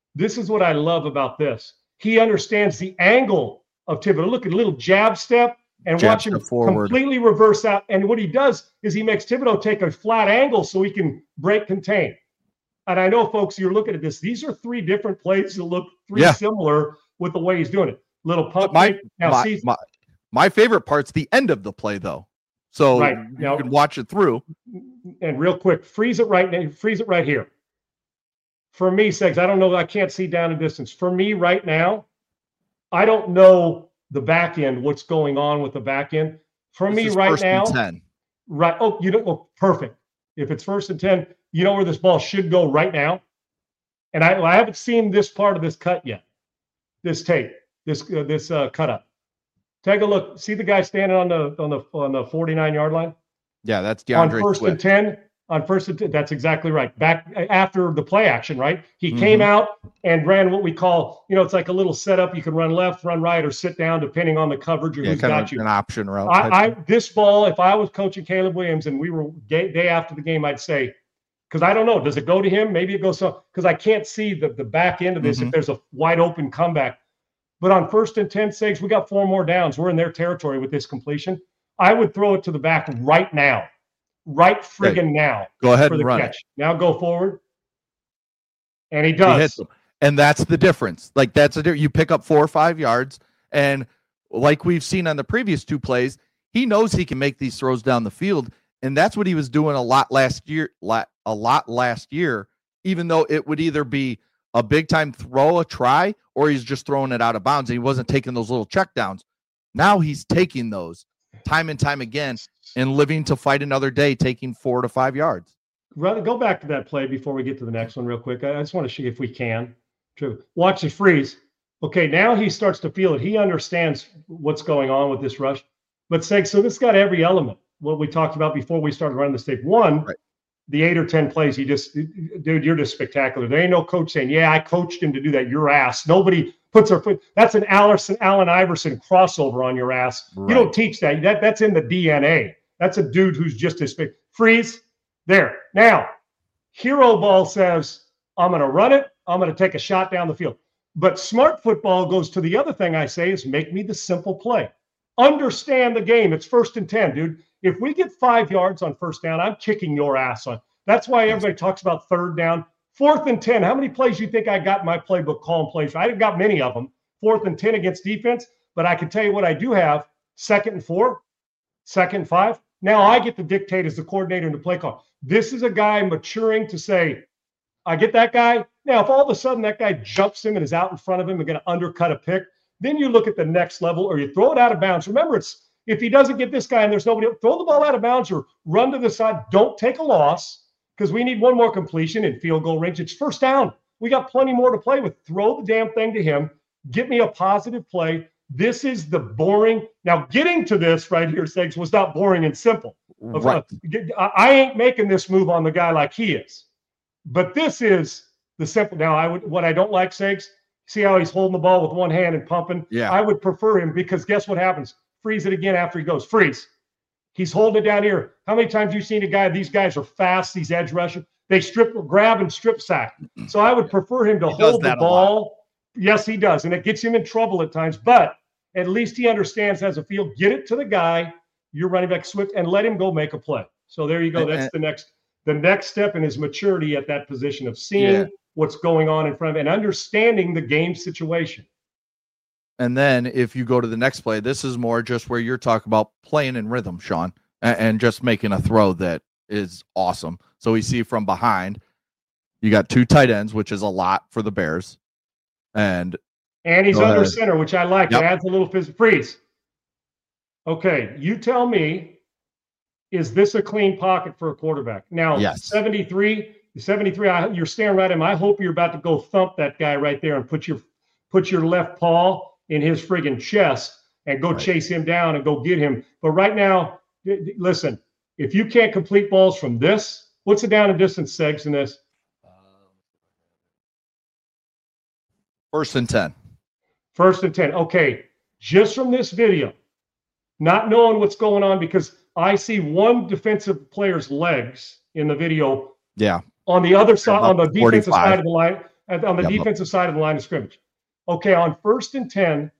This is what I love about this. He understands the angle of Thibodeau. Look at a little jab step and Jab watch him step forward. completely reverse out. And what he does is he makes Thibodeau take a flat angle so he can break contain. And I know, folks, you're looking at this. These are three different plays that look three Yeah. similar with the way he's doing it. Little pump my, fake. Now, my, see, my, my favorite part's the end of the play, though. So Right. you Now- can watch it through. and real quick, freeze it right now. Freeze it right here. For me, Segs, I don't know. I can't see down a distance. For me right now, I don't know the back end, what's going on with the back end. For This me is right first and now, ten. right. Oh, you don't. Oh, perfect. If it's first and ten, you know where this ball should go right now. And I, I haven't seen this part of this cut yet. This tape, this uh, this uh, cut up. Take a look. See the guy standing on the on the on the forty-nine yard line Yeah, that's on DeAndre first Swift. and ten. On first and ten, that's exactly right. Back after the play action, right? He Mhm. came out and ran what we call, you know, it's like a little setup. You can run left, run right, or sit down, depending on the coverage or Yeah, who's kind got of you. an option route. type I, I thing. this ball, if I was coaching Caleb Williams and we were day, day after the game, I'd say, because I don't know, does it go to him? Maybe it goes so because I can't see the, the back end of this Mhm. if there's a wide open comeback. But on first and ten, Segs, we got four more downs. We're in their territory with this completion. I would throw it to the back right now, right friggin' Okay. now Go ahead for and the run catch. it. Now go forward, and he He does. hits them. And that's the difference. Like that's a di- you pick up four or five yards, and like we've seen on the previous two plays, he knows he can make these throws down the field, and that's what he was doing a lot last year. la- A lot last year, even though it would either be a big time throw, a try, or he's just throwing it out of bounds, and he wasn't taking those little check downs. Now he's taking those time and time again, and living to fight another day, taking four to five yards. Rather go back to that play before we get to the next one real quick. I I just want to see if we can. True. Watch it freeze. Okay, now he starts to feel it. He understands what's going on with this rush. But Seg, so this got every element. What we talked about before we started running this tape. One, Right. the eight or ten plays, he just, dude, you're just spectacular. There ain't no coach saying, yeah, I coached him to do that. Your ass. Nobody puts their foot. That's an Allison, Allen Iverson crossover on your ass. Right. You don't teach that. That that's in the D N A. That's a dude who's just as big. Freeze. There. Now, Hero Ball says, I'm going to run it. I'm going to take a shot down the field. But smart football goes to the other thing I say is make me the simple play. Understand the game. It's first and ten, dude. If we get five yards on first down, I'm kicking your ass on. That's why everybody talks about third down. Fourth and ten. How many plays do you think I got in my playbook calling plays? I didn't got many of them. Fourth and ten against defense. But I can tell you what I do have. Second and four. Second and five. Now I get to dictate as the coordinator in the play call. This is a guy maturing to say, I get that guy. Now, if all of a sudden that guy jumps him and is out in front of him and going to undercut a pick, then you look at the next level or you throw it out of bounds. Remember, it's if he doesn't get this guy and there's nobody, throw the ball out of bounds or run to the side. Don't take a loss because we need one more completion in field goal range. It's first down. We got plenty more to play with. Throw the damn thing to him. Get me a positive play. This is the boring. Now, getting to this right here, Segs, was not boring and simple. Right. I I ain't making this move on the guy like he is. But this is the simple. Now, I would what I don't like, Segs, see how he's holding the ball with one hand and pumping? Yeah. I would prefer him because guess what happens? Freeze it again after he goes. Freeze. He's holding it down here. How many times have you seen a guy? These guys are fast, these edge rushers. They strip, grab, and strip sack. So I would prefer him to He does hold the that a lot. ball. Yes, he does. And it gets him in trouble at times. But at least he understands as a field, get it to the guy, you're running back Swift, and let him go make a play. So there you go. And- That's and- the next the next step in his maturity at that position of seeing Yeah. what's going on in front of him and understanding the game situation. And then if you go to the next play, this is more just where you're talking about playing in rhythm, Sean, and, and just making a throw that is awesome. So we see from behind, you got two tight ends, which is a lot for the Bears. And And he's Go under ahead. center, which I like. Yep. It adds a little phys- freeze. Okay, you tell me, is this a clean pocket for a quarterback? Now, Yes. seventy-three, seventy-three, I, you're staring right at him. I hope you're about to go thump that guy right there and put your put your left paw in his friggin' chest and go Right. chase him down and go get him. But right now, d- d- listen, if you can't complete balls from this, what's the down and distance, Segs, in this? first and ten. First and ten. Okay, just from this video, not knowing what's going on because I see one defensive player's legs in the video Yeah. on the other side, About on the defensive forty-five. side of the line. at, on the Yep. defensive side of the line of scrimmage. Okay, on first and ten,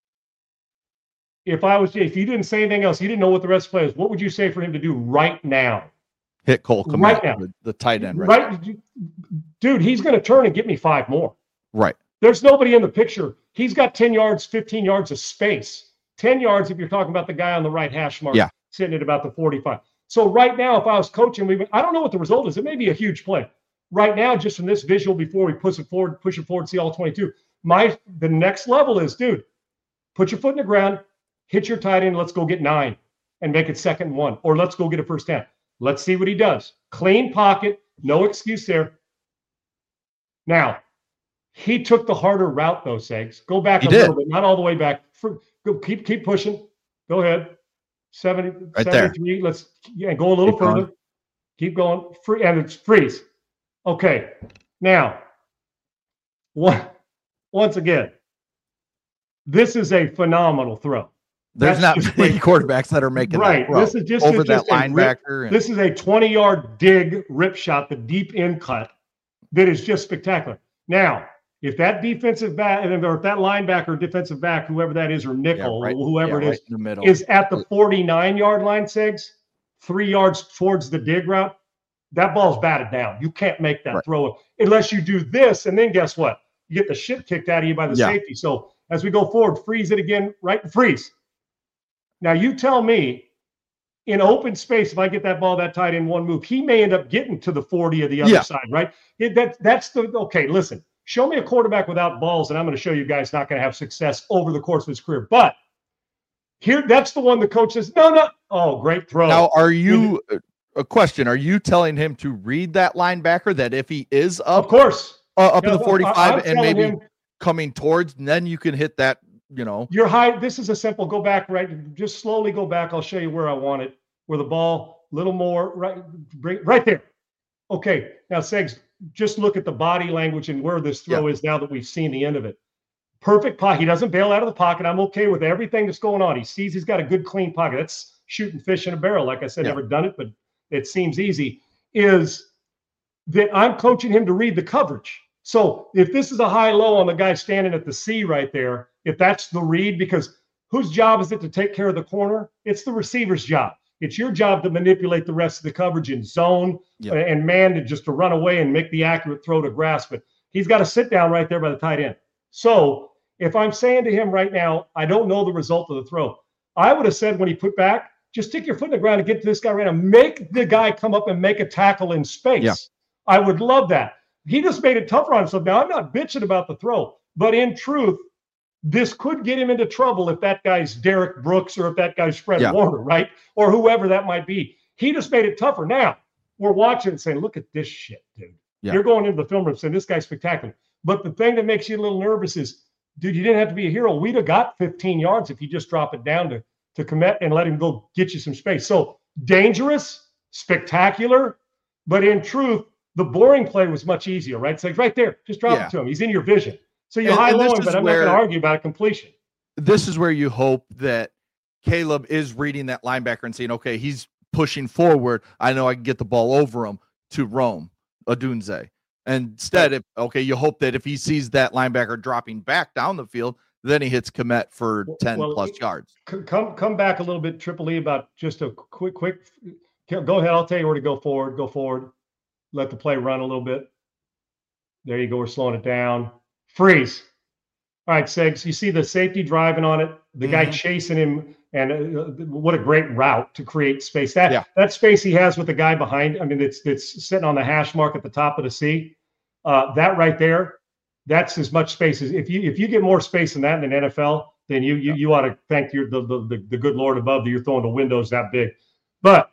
if I was, if you didn't say anything else, you didn't know what the rest of the play is, what would you say for him to do right now? Hit Cole Kmet, Right now. the, the tight end. Right. Right, dude, he's going to turn and get me five more. Right. There's nobody in the picture. He's got ten yards, fifteen yards of space. ten yards if you're talking about the guy on the right hash mark, Yeah. sitting at about the forty-five. So right now, if I was coaching, we would, I don't know what the result is. It may be a huge play. Right now, just from this visual before we push it forward, push it forward, see all twenty-two. My the next level is, dude, put your foot in the ground, hit your tight end, let's go get nine and make it second and one. Or let's go get a first down. Let's see what he does. Clean pocket, no excuse there. Now, he took the harder route, though, Segs. Go back He a did. little bit, not all the way back. For, go, keep keep pushing. Go ahead. seventy, Right there. seventy-three. Let's yeah, go a little Keep further. going. Keep going. Free and it's freeze. Okay. Now, one, once again, this is a phenomenal throw. There's That's not just many great. quarterbacks that are making Right. that throw This is just over it's that just a rip- linebacker. and- This is a twenty-yard dig rip shot, the deep in cut that is just spectacular. Now, if that defensive back or if that linebacker, defensive back, whoever that is, or yeah, nickel, right, whoever yeah, it right is, in the middle. is at the forty-nine yard line, Segs, three yards towards the dig route, that ball's batted down. You can't make that Right. throw unless you do this, and then guess what? You get the shit kicked out of you by the Yeah. safety. So as we go forward, freeze it again, right? Freeze. Now you tell me, in open space, if I get that ball that tight in one move, he may end up getting to the forty of the other Yeah. side, right? It, that, that's the okay. Listen, show me a quarterback without balls, and I'm going to show you guys not going to have success over the course of his career. But here, that's the one the coach says, no, no. Oh, great throw. Now, are you a question? Are you telling him to read that linebacker that if he is of up course, uh, up Yeah, in the I- forty-five I'm and telling maybe him, coming towards, and then you can hit that, you know, you're high. This is a simple go back, right? Just slowly go back. I'll show you where I want it, where the ball, a little more, right, bring, right there. Okay. Now, Segs, just look at the body language and where this throw is now that we've seen the end of it. Perfect pocket. He doesn't bail out of the pocket. I'm okay with everything that's going on. He sees he's got a good, clean pocket. That's shooting fish in a barrel. Like I said, Yeah. never done it, but it seems easy. Is that I'm coaching him to read the coverage. So if this is a high-low on the guy standing at the C right there, if that's the read, because whose job is it to take care of the corner? It's the receiver's job. It's your job to manipulate the rest of the coverage in zone Yep. and man to just to run away and make the accurate throw to grasp it. He's got to sit down right there by the tight end. So if I'm saying to him right now, I don't know the result of the throw, I would have said when he put back, just stick your foot in the ground and get to this guy right now. Make the guy come up and make a tackle in space. Yeah. I would love that. He just made it tougher on himself. Now, I'm not bitching about the throw, but in truth, this could get him into trouble if that guy's Derek Brooks or if that guy's Fred Yeah. Warner, right? Or whoever that might be. He just made it tougher. Now, we're watching and saying, look at this shit, dude. Yeah. You're going into the film room saying, this guy's spectacular. But the thing that makes you a little nervous is, dude, you didn't have to be a hero. We'd have got fifteen yards if you just drop it down to, to commit and let him go get you some space. So dangerous, spectacular, but in truth, the boring play was much easier, right? It's like right there, just drop Yeah. it to him. He's in your vision. So you And- high and low this him, is but I'm where- not going to argue about a completion. this is where you hope that Caleb is reading that linebacker and saying, okay, he's pushing forward. I know I can get the ball over him to Rome, Odunze. And instead, if, okay, you hope that if he sees that linebacker dropping back down the field, then he hits Kmet for ten Well, plus it- yards. C- Come come back a little bit, Triple E, about just a quick, quick. Go ahead. I'll tell you where to go forward. Go forward. Let the play run a little bit. There you go. We're slowing it down. Freeze. All right, Segs. You see the safety driving on it. The guy Mhm. chasing him, and uh, what a great route to create space. That Yeah. that space he has with the guy behind. I mean, it's it's sitting on the hash mark at the top of the C. Uh, that right there. That's as much space as if you if you get more space than that in an N F L, then you you you ought to thank your the the, the, the good Lord above that you're throwing the windows that big. But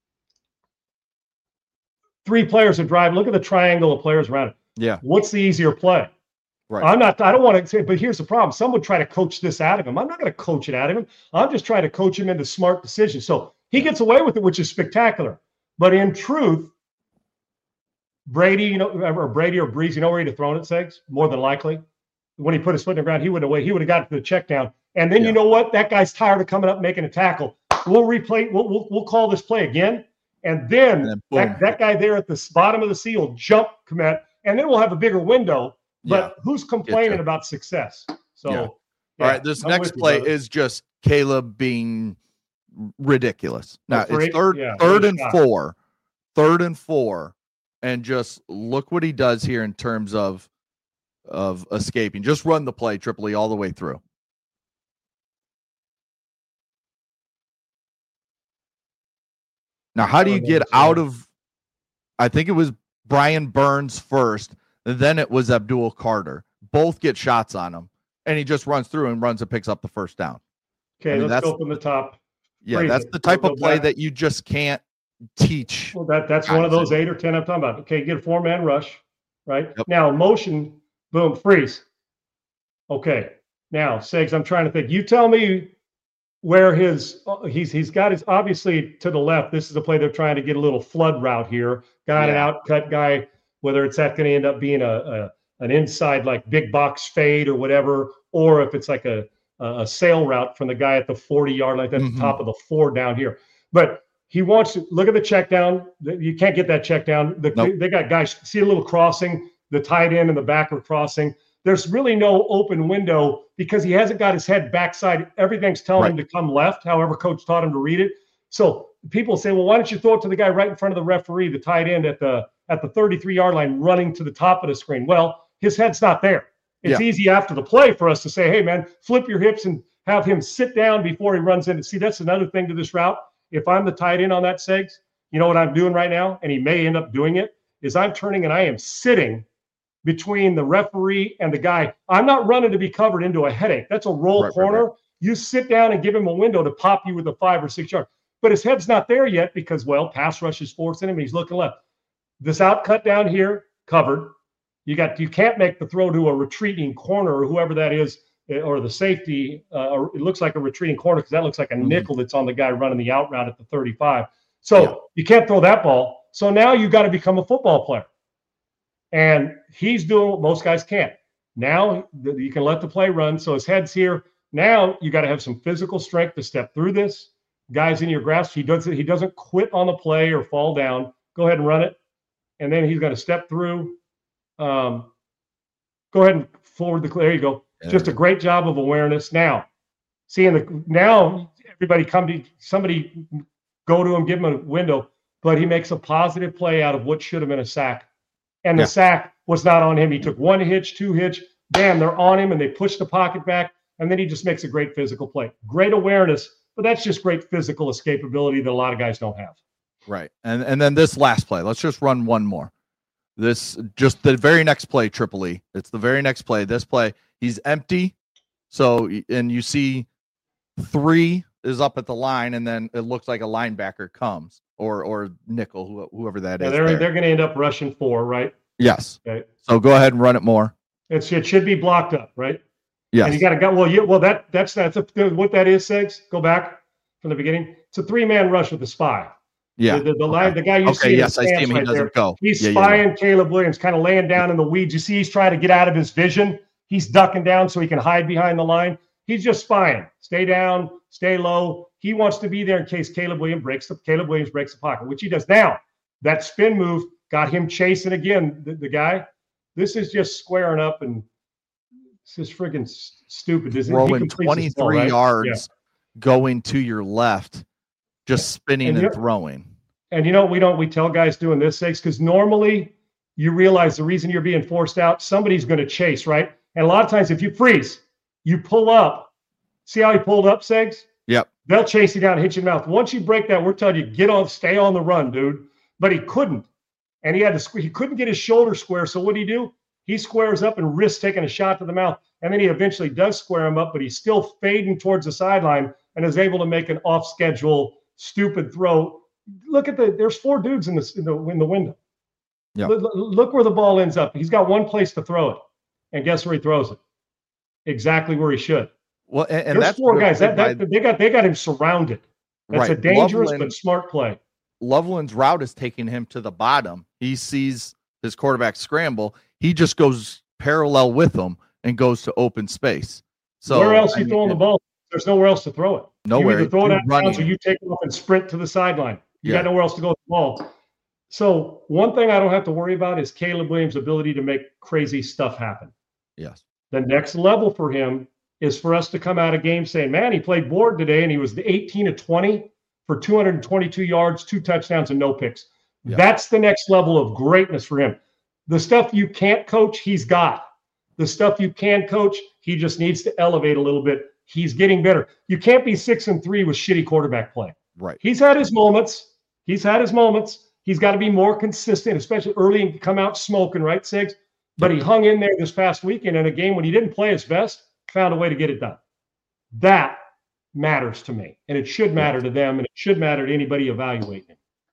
three players are driving. Look at the triangle of players around it. Yeah. What's the easier play? Right. I'm not. I don't want to say. But here's the problem. Some would try to coach this out of him. I'm not going to coach it out of him. I'm just trying to coach him into smart decisions. So he gets away with it, which is spectacular. But in truth, Brady, you know, or Brady or Breeze, you know where he'd have thrown it, Segs? More than likely. When he put his foot in the ground, he would have he would have got to the check down. And then Yeah. you know what? That guy's tired of coming up making a tackle. We'll replay, we'll we'll, we'll call this play again. And then, And then that, boom. that guy there at the bottom of the C will jump, commit, and then we'll have a bigger window But Yeah. who's complaining Getcha. about success? So, Yeah. yeah, All right, this I'm next with you, play brother. is just Caleb being ridiculous. Now Afraid? it's third, Yeah, third what a and shot. four, third and four, and just look what he does here in terms of of escaping. Just run the play, Tripoli, all the way through. Now, how do you get out of? I think it was Brian Burns first, and then it was Abdul Carter. Both get shots on him, and he just runs through and runs and picks up the first down. Okay, I mean, let's that's- go from the top. Yeah, Freeze that's it. the type We'll of go play back. that you just can't teach. Well, that, that's one of guys. those eight or ten I'm talking about. Okay, get a four-man rush, right? Yep. Now, motion, boom, freeze. Okay, now, Segs, I'm trying to think. You tell me where his, he's he's got his, obviously to the left, this is a play they're trying to get a little flood route here. Got an Yeah. outcut guy, whether it's that going to end up being a, a an inside like big box fade or whatever, or if it's like a, a sail route from the guy at the forty yard line, at Mhm. the top of the four down here. But he wants to look at the check down. You can't get that check down. The, Nope. They got guys, see a little crossing, the tight end and the back are crossing. There's really no open window because he hasn't got his head backside. Everything's telling Right. him to come left, however coach taught him to read it. So people say, well, why don't you throw it to the guy right in front of the referee, the tight end at the at the thirty-three yard line running to the top of the screen? Well, his head's not there. It's Yeah. easy after the play for us to say, hey, man, flip your hips and have him sit down before he runs in. And see, that's another thing to this route. If I'm the tight end on that Segs, you know what I'm doing right now? And he may end up doing it, is I'm turning and I am sitting between the referee and the guy. I'm not running to be covered into a headache. That's a roll Right, right, corner. right. You sit down and give him a window to pop you with a five or six yard. But his head's not there yet because, well, pass rush is forcing him and he's looking left. This out cut down here, covered. You got you can't make the throw to a retreating corner or whoever that is, eh, or the safety. Uh, or it looks like a retreating corner because that looks like a Mhm. nickel that's on the guy running the out route at the thirty-five. So Yeah. you can't throw that ball. So now you got to become a football player. And he's doing what most guys can't. Now th- you can let the play run. So his head's here. Now you got to have some physical strength to step through this. Guys in your grasp. He doesn't. He doesn't quit on the play or fall down. Go ahead and run it, and then he's going to step through. Um, go ahead and forward the. There you go. Yeah. Just a great job of awareness. Now, seeing the now everybody come to somebody go to him, give him a window, but he makes a positive play out of what should have been a sack. And the Yeah. sack was not on him. He took one hitch, two hitch, bam, they're on him and they push the pocket back. And then he just makes a great physical play. Great awareness, but that's just great physical escapability that a lot of guys don't have. Right. And and then this last play, let's just run one more. This just the very next play, Tripoli. It's the very next play. This play, he's empty. So and you see three is up at the line, and then it looks like a linebacker comes or or nickel, who- whoever that Yeah, is. they're there. they're going to end up rushing four, right? Yes. Okay. So go ahead and run it more. It's, it should be blocked up, right? Yes. And you got to go. Well, you, well, that that's that's a, what that is. Segs. Go back from the beginning. It's a three-man rush with the spy. yeah. The, the, the, Okay. line, the guy you Okay. see. in Yes, the I see stance him. He right doesn't there, go. He's Yeah, yeah, spying Caleb Williams, kind of laying down in the weeds. You see, he's trying to get out of his vision. He's ducking down so he can hide behind the line. He's just spying. Stay down, stay low. He wants to be there in case Caleb Williams breaks the Caleb Williams breaks the pocket, which he does now. That spin move got him chasing again. The, the guy. This is just squaring up, and this is freaking s- stupid. Does he- he Throwing completes his ball, twenty-three right? yards, going to your left, just spinning And and, you're- throwing. And you know, we don't, we tell guys doing this, Segs, because normally you realize the reason you're being forced out, somebody's going to chase, right? And a lot of times if you freeze, you pull up. See how he pulled up, Segs? Yep. They'll chase you down and hit you in the mouth. Once you break that, we're telling you, get on, stay on the run, dude. But he couldn't. And he had to, sque- he couldn't get his shoulder square. So what did he do? He squares up and risks taking a shot to the mouth. And then he eventually does square him up, but he's still fading towards the sideline and is able to make an off schedule, stupid throw. Look at the, there's four dudes in the, in the, in the window. Yeah. Look, look where the ball ends up. He's got one place to throw it. And guess where he throws it? Exactly where he should. Well, and, and There's that's four what guys. That, by- that, they got they got him surrounded. That's right. a dangerous Loveland- but smart play. Loveland's route is taking him to the bottom. He sees his quarterback scramble. He just goes parallel with him and goes to open space. So where else I you mean, throwing the ball? There's nowhere else to throw it. Nowhere. You either throw it You're out of bounds or running. you take it off and sprint to the sideline. You Yeah. got nowhere else to go with the ball. So one thing I don't have to worry about is Caleb Williams' ability to make crazy stuff happen. Yes. The next level for him is for us to come out of games saying, man, he played board today and he was the eighteen to twenty for two hundred twenty-two yards, two touchdowns, and no picks. Yeah. That's the next level of greatness for him. The stuff you can't coach, he's got. The stuff you can coach, he just needs to elevate a little bit. He's getting better. You can't be six and three with shitty quarterback play. Right. He's had his moments. He's had his moments. He's got to be more consistent, especially early and come out smoking, right, Sigs? But he hung in there this past weekend in a game when he didn't play his best, found a way to get it done. That matters to me, and it should matter to them, and it should matter to anybody evaluating him.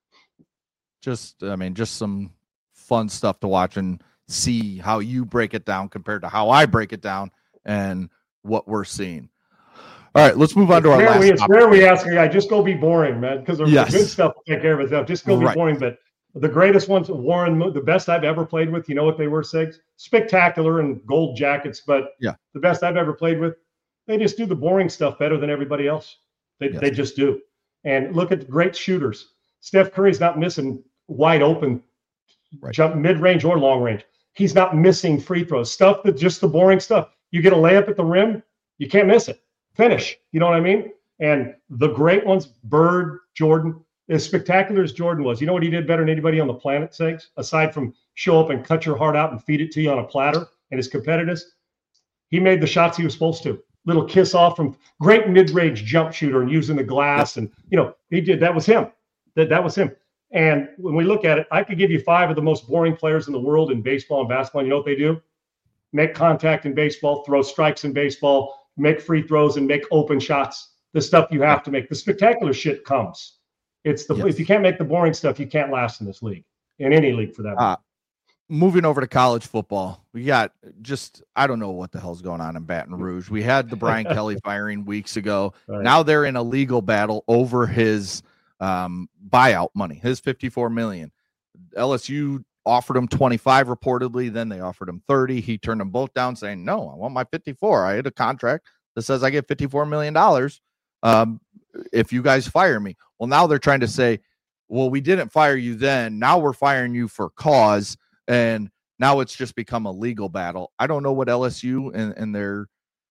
Just, I mean, just some fun stuff to watch and see how you break it down compared to how I break it down and what we're seeing. All right, let's move on to our last we, It's topic. rare we ask a guy, just go be boring, man, because the Yes. good stuff will take care of itself. Just go be Right. boring. But the greatest ones, Warren, the best I've ever played with, you know what they were, Sigs? Spectacular and gold jackets, but Yeah. the best I've ever played with, they just do the boring stuff better than everybody else. They, Yes. they just do. And look at the great shooters. Steph Curry's not missing wide open Right. jump mid-range or long range. He's not missing free throws. Stuff that just the boring stuff. You get a layup at the rim, you can't miss it. Finish. You know what I mean? And the great ones, Bird, Jordan, as spectacular as Jordan was, you know what he did better than anybody on the planet, Sigs? Aside from show up and cut your heart out and feed it to you on a platter and his competitiveness, he made the shots he was supposed to. Little kiss off from great mid-range jump shooter and using the glass. And, you know, he did. That was him. That, that was him. And when we look at it, I could give you five of the most boring players in the world in baseball and basketball. You know what they do? Make contact in baseball, throw strikes in baseball, make free throws, and make open shots. The stuff you have to make. The spectacular shit comes. It's the Yes. If you can't make the boring stuff, you can't last in this league, in any league for that. Uh, moving over to college football, we got just, I don't know what the hell's going on in Baton Rouge. We had the Brian Kelly firing weeks ago. Right. Now they're in a legal battle over his um, buyout money, his fifty-four million dollars. L S U offered him twenty-five reportedly. Then they offered him thirty. He turned them both down saying, no, I want my fifty-four. I had a contract that says I get fifty-four million dollars um, if you guys fire me. Well, now they're trying to say, well, we didn't fire you then. Now we're firing you for cause. And now it's just become a legal battle. I don't know what L S U and, and their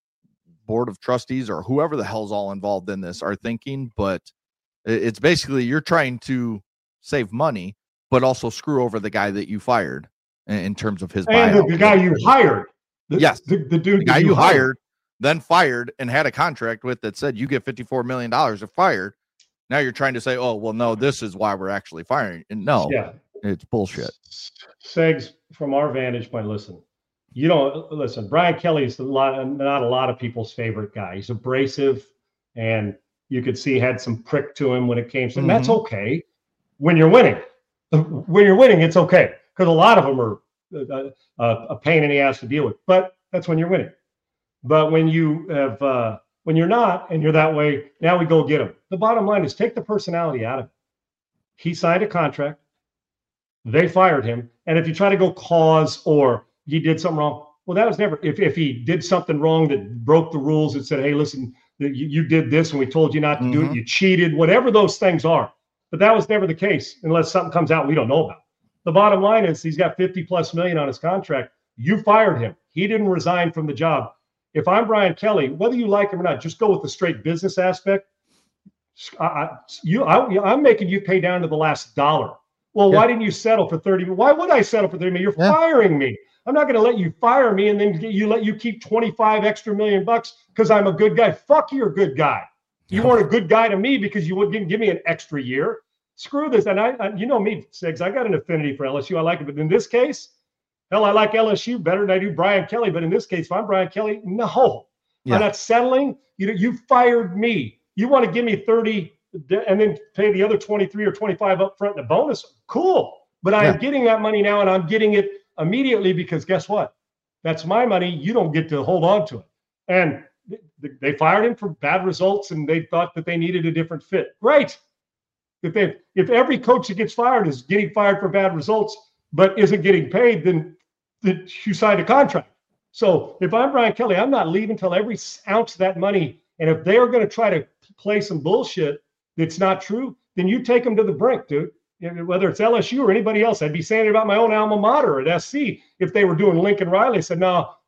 board of trustees or whoever the hell's all involved in this are thinking, but it's basically you're trying to save money, but also screw over the guy that you fired in, in terms of his And the, buyout. the guy you hired. The, Yes. The, the dude The that guy you hired, then fired and had a contract with that said you get fifty-four million dollars if fired. Now you're trying to say, oh, well, no, this is why we're actually firing. And no, Yeah. it's bullshit. Segs, from our vantage point, listen, you don't listen. Brian Kelly's a lot, not a lot of people's favorite guy. He's abrasive, and you could see had some prick to him when it came to, and that's okay when you're winning. When you're winning, it's okay because a lot of them are uh, uh, a pain in the ass to deal with. But that's when you're winning. But when you have, uh, when you're not, and you're that way, now we go get him. The bottom line is take the personality out of it. He signed a contract. They fired him. And if you try to go cause or he did something wrong, well, that was never, if, if he did something wrong that broke the rules and said, hey, listen, you, you did this and we told you not to do it, you cheated, whatever those things are. But that was never the case unless something comes out we don't know about. The bottom line is he's got fifty plus million on his contract. You fired him. He didn't resign from the job. If I'm Brian Kelly, whether you like him or not, just go with the straight business aspect. I, I, you, I, I'm making you pay down to the last dollar. Well, Yeah. why didn't you settle for thirty? Why would I settle for thirty million? You're Yeah. firing me. I'm not going to let you fire me and then you let you keep twenty-five extra million bucks because I'm a good guy. Fuck, you're a good guy. You Yeah. weren't a good guy to me because you wouldn't give me an extra year. Screw this. And I, I you know me, Sigs, I got an affinity for L S U. I like it. But in this case, hell, I like L S U better than I do Brian Kelly. But in this case, if I'm Brian Kelly, no. Yeah. I'm not settling. You you fired me. You want to give me thirty and then pay the other twenty-three or twenty-five up front in a bonus? Cool. But I am Yeah. getting that money now, and I'm getting it immediately because guess what? That's my money. You don't get to hold on to it. And th- they fired him for bad results, and they thought that they needed a different fit. Great. If they, if every coach that gets fired is getting fired for bad results, but isn't getting paid, then, then you signed a contract. So if I'm Brian Kelly, I'm not leaving until every ounce of that money. And if they are going to try to play some bullshit that's not true, then you take them to the brink, dude. Whether it's L S U or anybody else, I'd be saying it about my own alma mater at S C. If they were doing Lincoln Riley, said, no,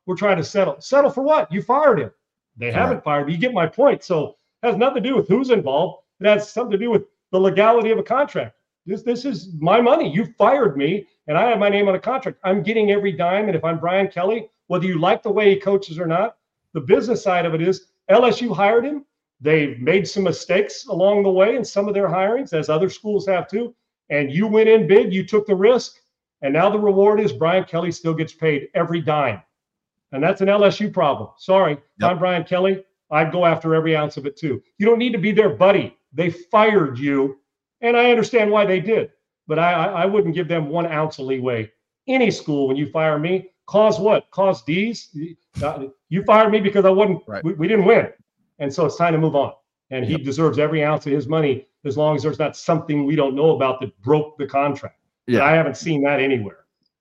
we're trying to settle. Settle for what? You fired him. They Correct. haven't fired him. You get my point. So it has nothing to do with who's involved. It has something to do with the legality of a contract. This this is my money. You fired me, and I have my name on a contract. I'm getting every dime. And if I'm Brian Kelly, whether you like the way he coaches or not, the business side of it is L S U hired him. They've made some mistakes along the way in some of their hirings, as other schools have too. And you went in big. You took the risk. And now the reward is Brian Kelly still gets paid every dime. And that's an L S U problem. Sorry, if Yep. I'm Brian Kelly, I'd go after every ounce of it too. You don't need to be their buddy. They fired you. And I understand why they did, but I, I wouldn't give them one ounce of leeway. Any school, when you fire me, cause what? Cause D's? You fired me because I wasn't, Right. we, we didn't win. And so it's time to move on. And he Yep. deserves every ounce of his money as long as there's not something we don't know about that broke the contract. Yeah. But I haven't seen that anywhere.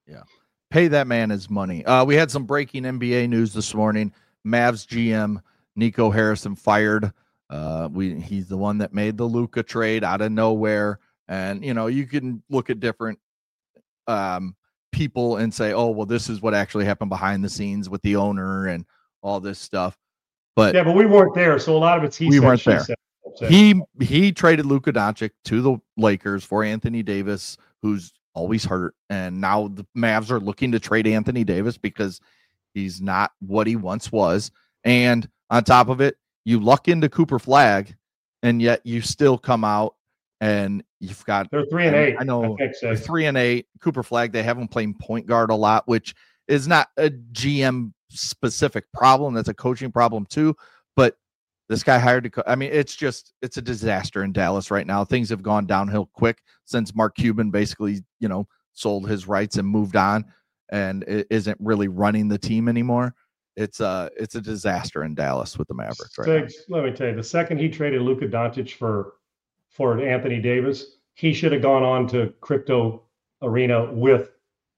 Pay that man his money. Uh, we had some breaking N B A news this morning. Mavs G M Nico Harrison fired. Uh, we he's the one that made the Luka trade out of nowhere. And you know, you can look at different um, people and say, "Oh, well, this is what actually happened behind the scenes with the owner and all this stuff." But Yeah, but we weren't there, so a lot of it's he We said, weren't she there. said. So- he he traded Luka Doncic to the Lakers for Anthony Davis, who's always hurt, and now the Mavs are looking to trade Anthony Davis because he's not what he once was. And on top of it, you luck into Cooper Flag, and yet you still come out and you've got They're three and eight. I know I think so. they're three and eight. Cooper Flag, they have him playing point guard a lot, which is not a G M specific problem. That's a coaching problem too. But this guy hired to co- I mean, it's just it's a disaster in Dallas right now. Things have gone downhill quick since Mark Cuban basically, you know, sold his rights and moved on and it isn't really running the team anymore. It's a it's a disaster in Dallas with the Mavericks right now. Six, let me tell you, the second he traded Luka Doncic for for Anthony Davis, he should have gone on to Crypto Arena with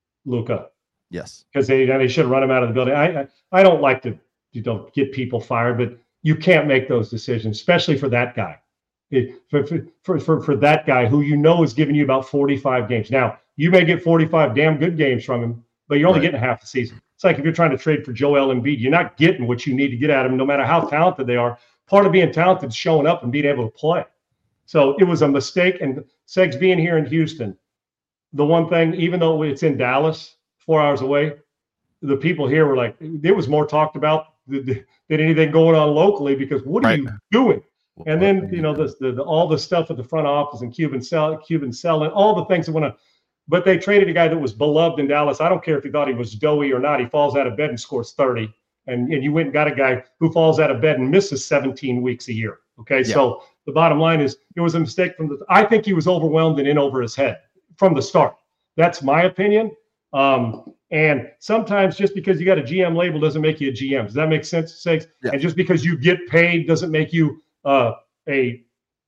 Luka Yes. because they they should have run him out of the building. I, I I don't like to you don't get people fired, but you can't make those decisions, especially for that guy. It, for, for for for that guy who you know is giving you about forty-five games. Now you may get forty-five damn good games from him, but you're only Right. getting half the season. It's like if you're trying to trade for Joel Embiid, you're not getting what you need to get out of him, no matter how talented they are. Part of being talented is showing up and being able to play. So it was a mistake. And Segs being here in Houston, the one thing, even though it's in Dallas, four hours away, the people here were like, it was more talked about than, than anything going on locally because what are Right. you doing? And then, you know, the, the, the all the stuff at the front office and Cuban sell, Cuban selling, all the things that want to. But they traded a guy that was beloved in Dallas. I don't care if you thought he was doughy or not. He falls out of bed and scores thirty. And, and you went and got a guy who falls out of bed and misses seventeen weeks a year. Okay. Yeah. So the bottom line is it was a mistake from the. I think he was overwhelmed and in over his head from the start. That's my opinion. Um, and sometimes just because you got a G M label doesn't make you a G M. Does that make sense? Segs? Yeah. And just because you get paid doesn't make you uh, a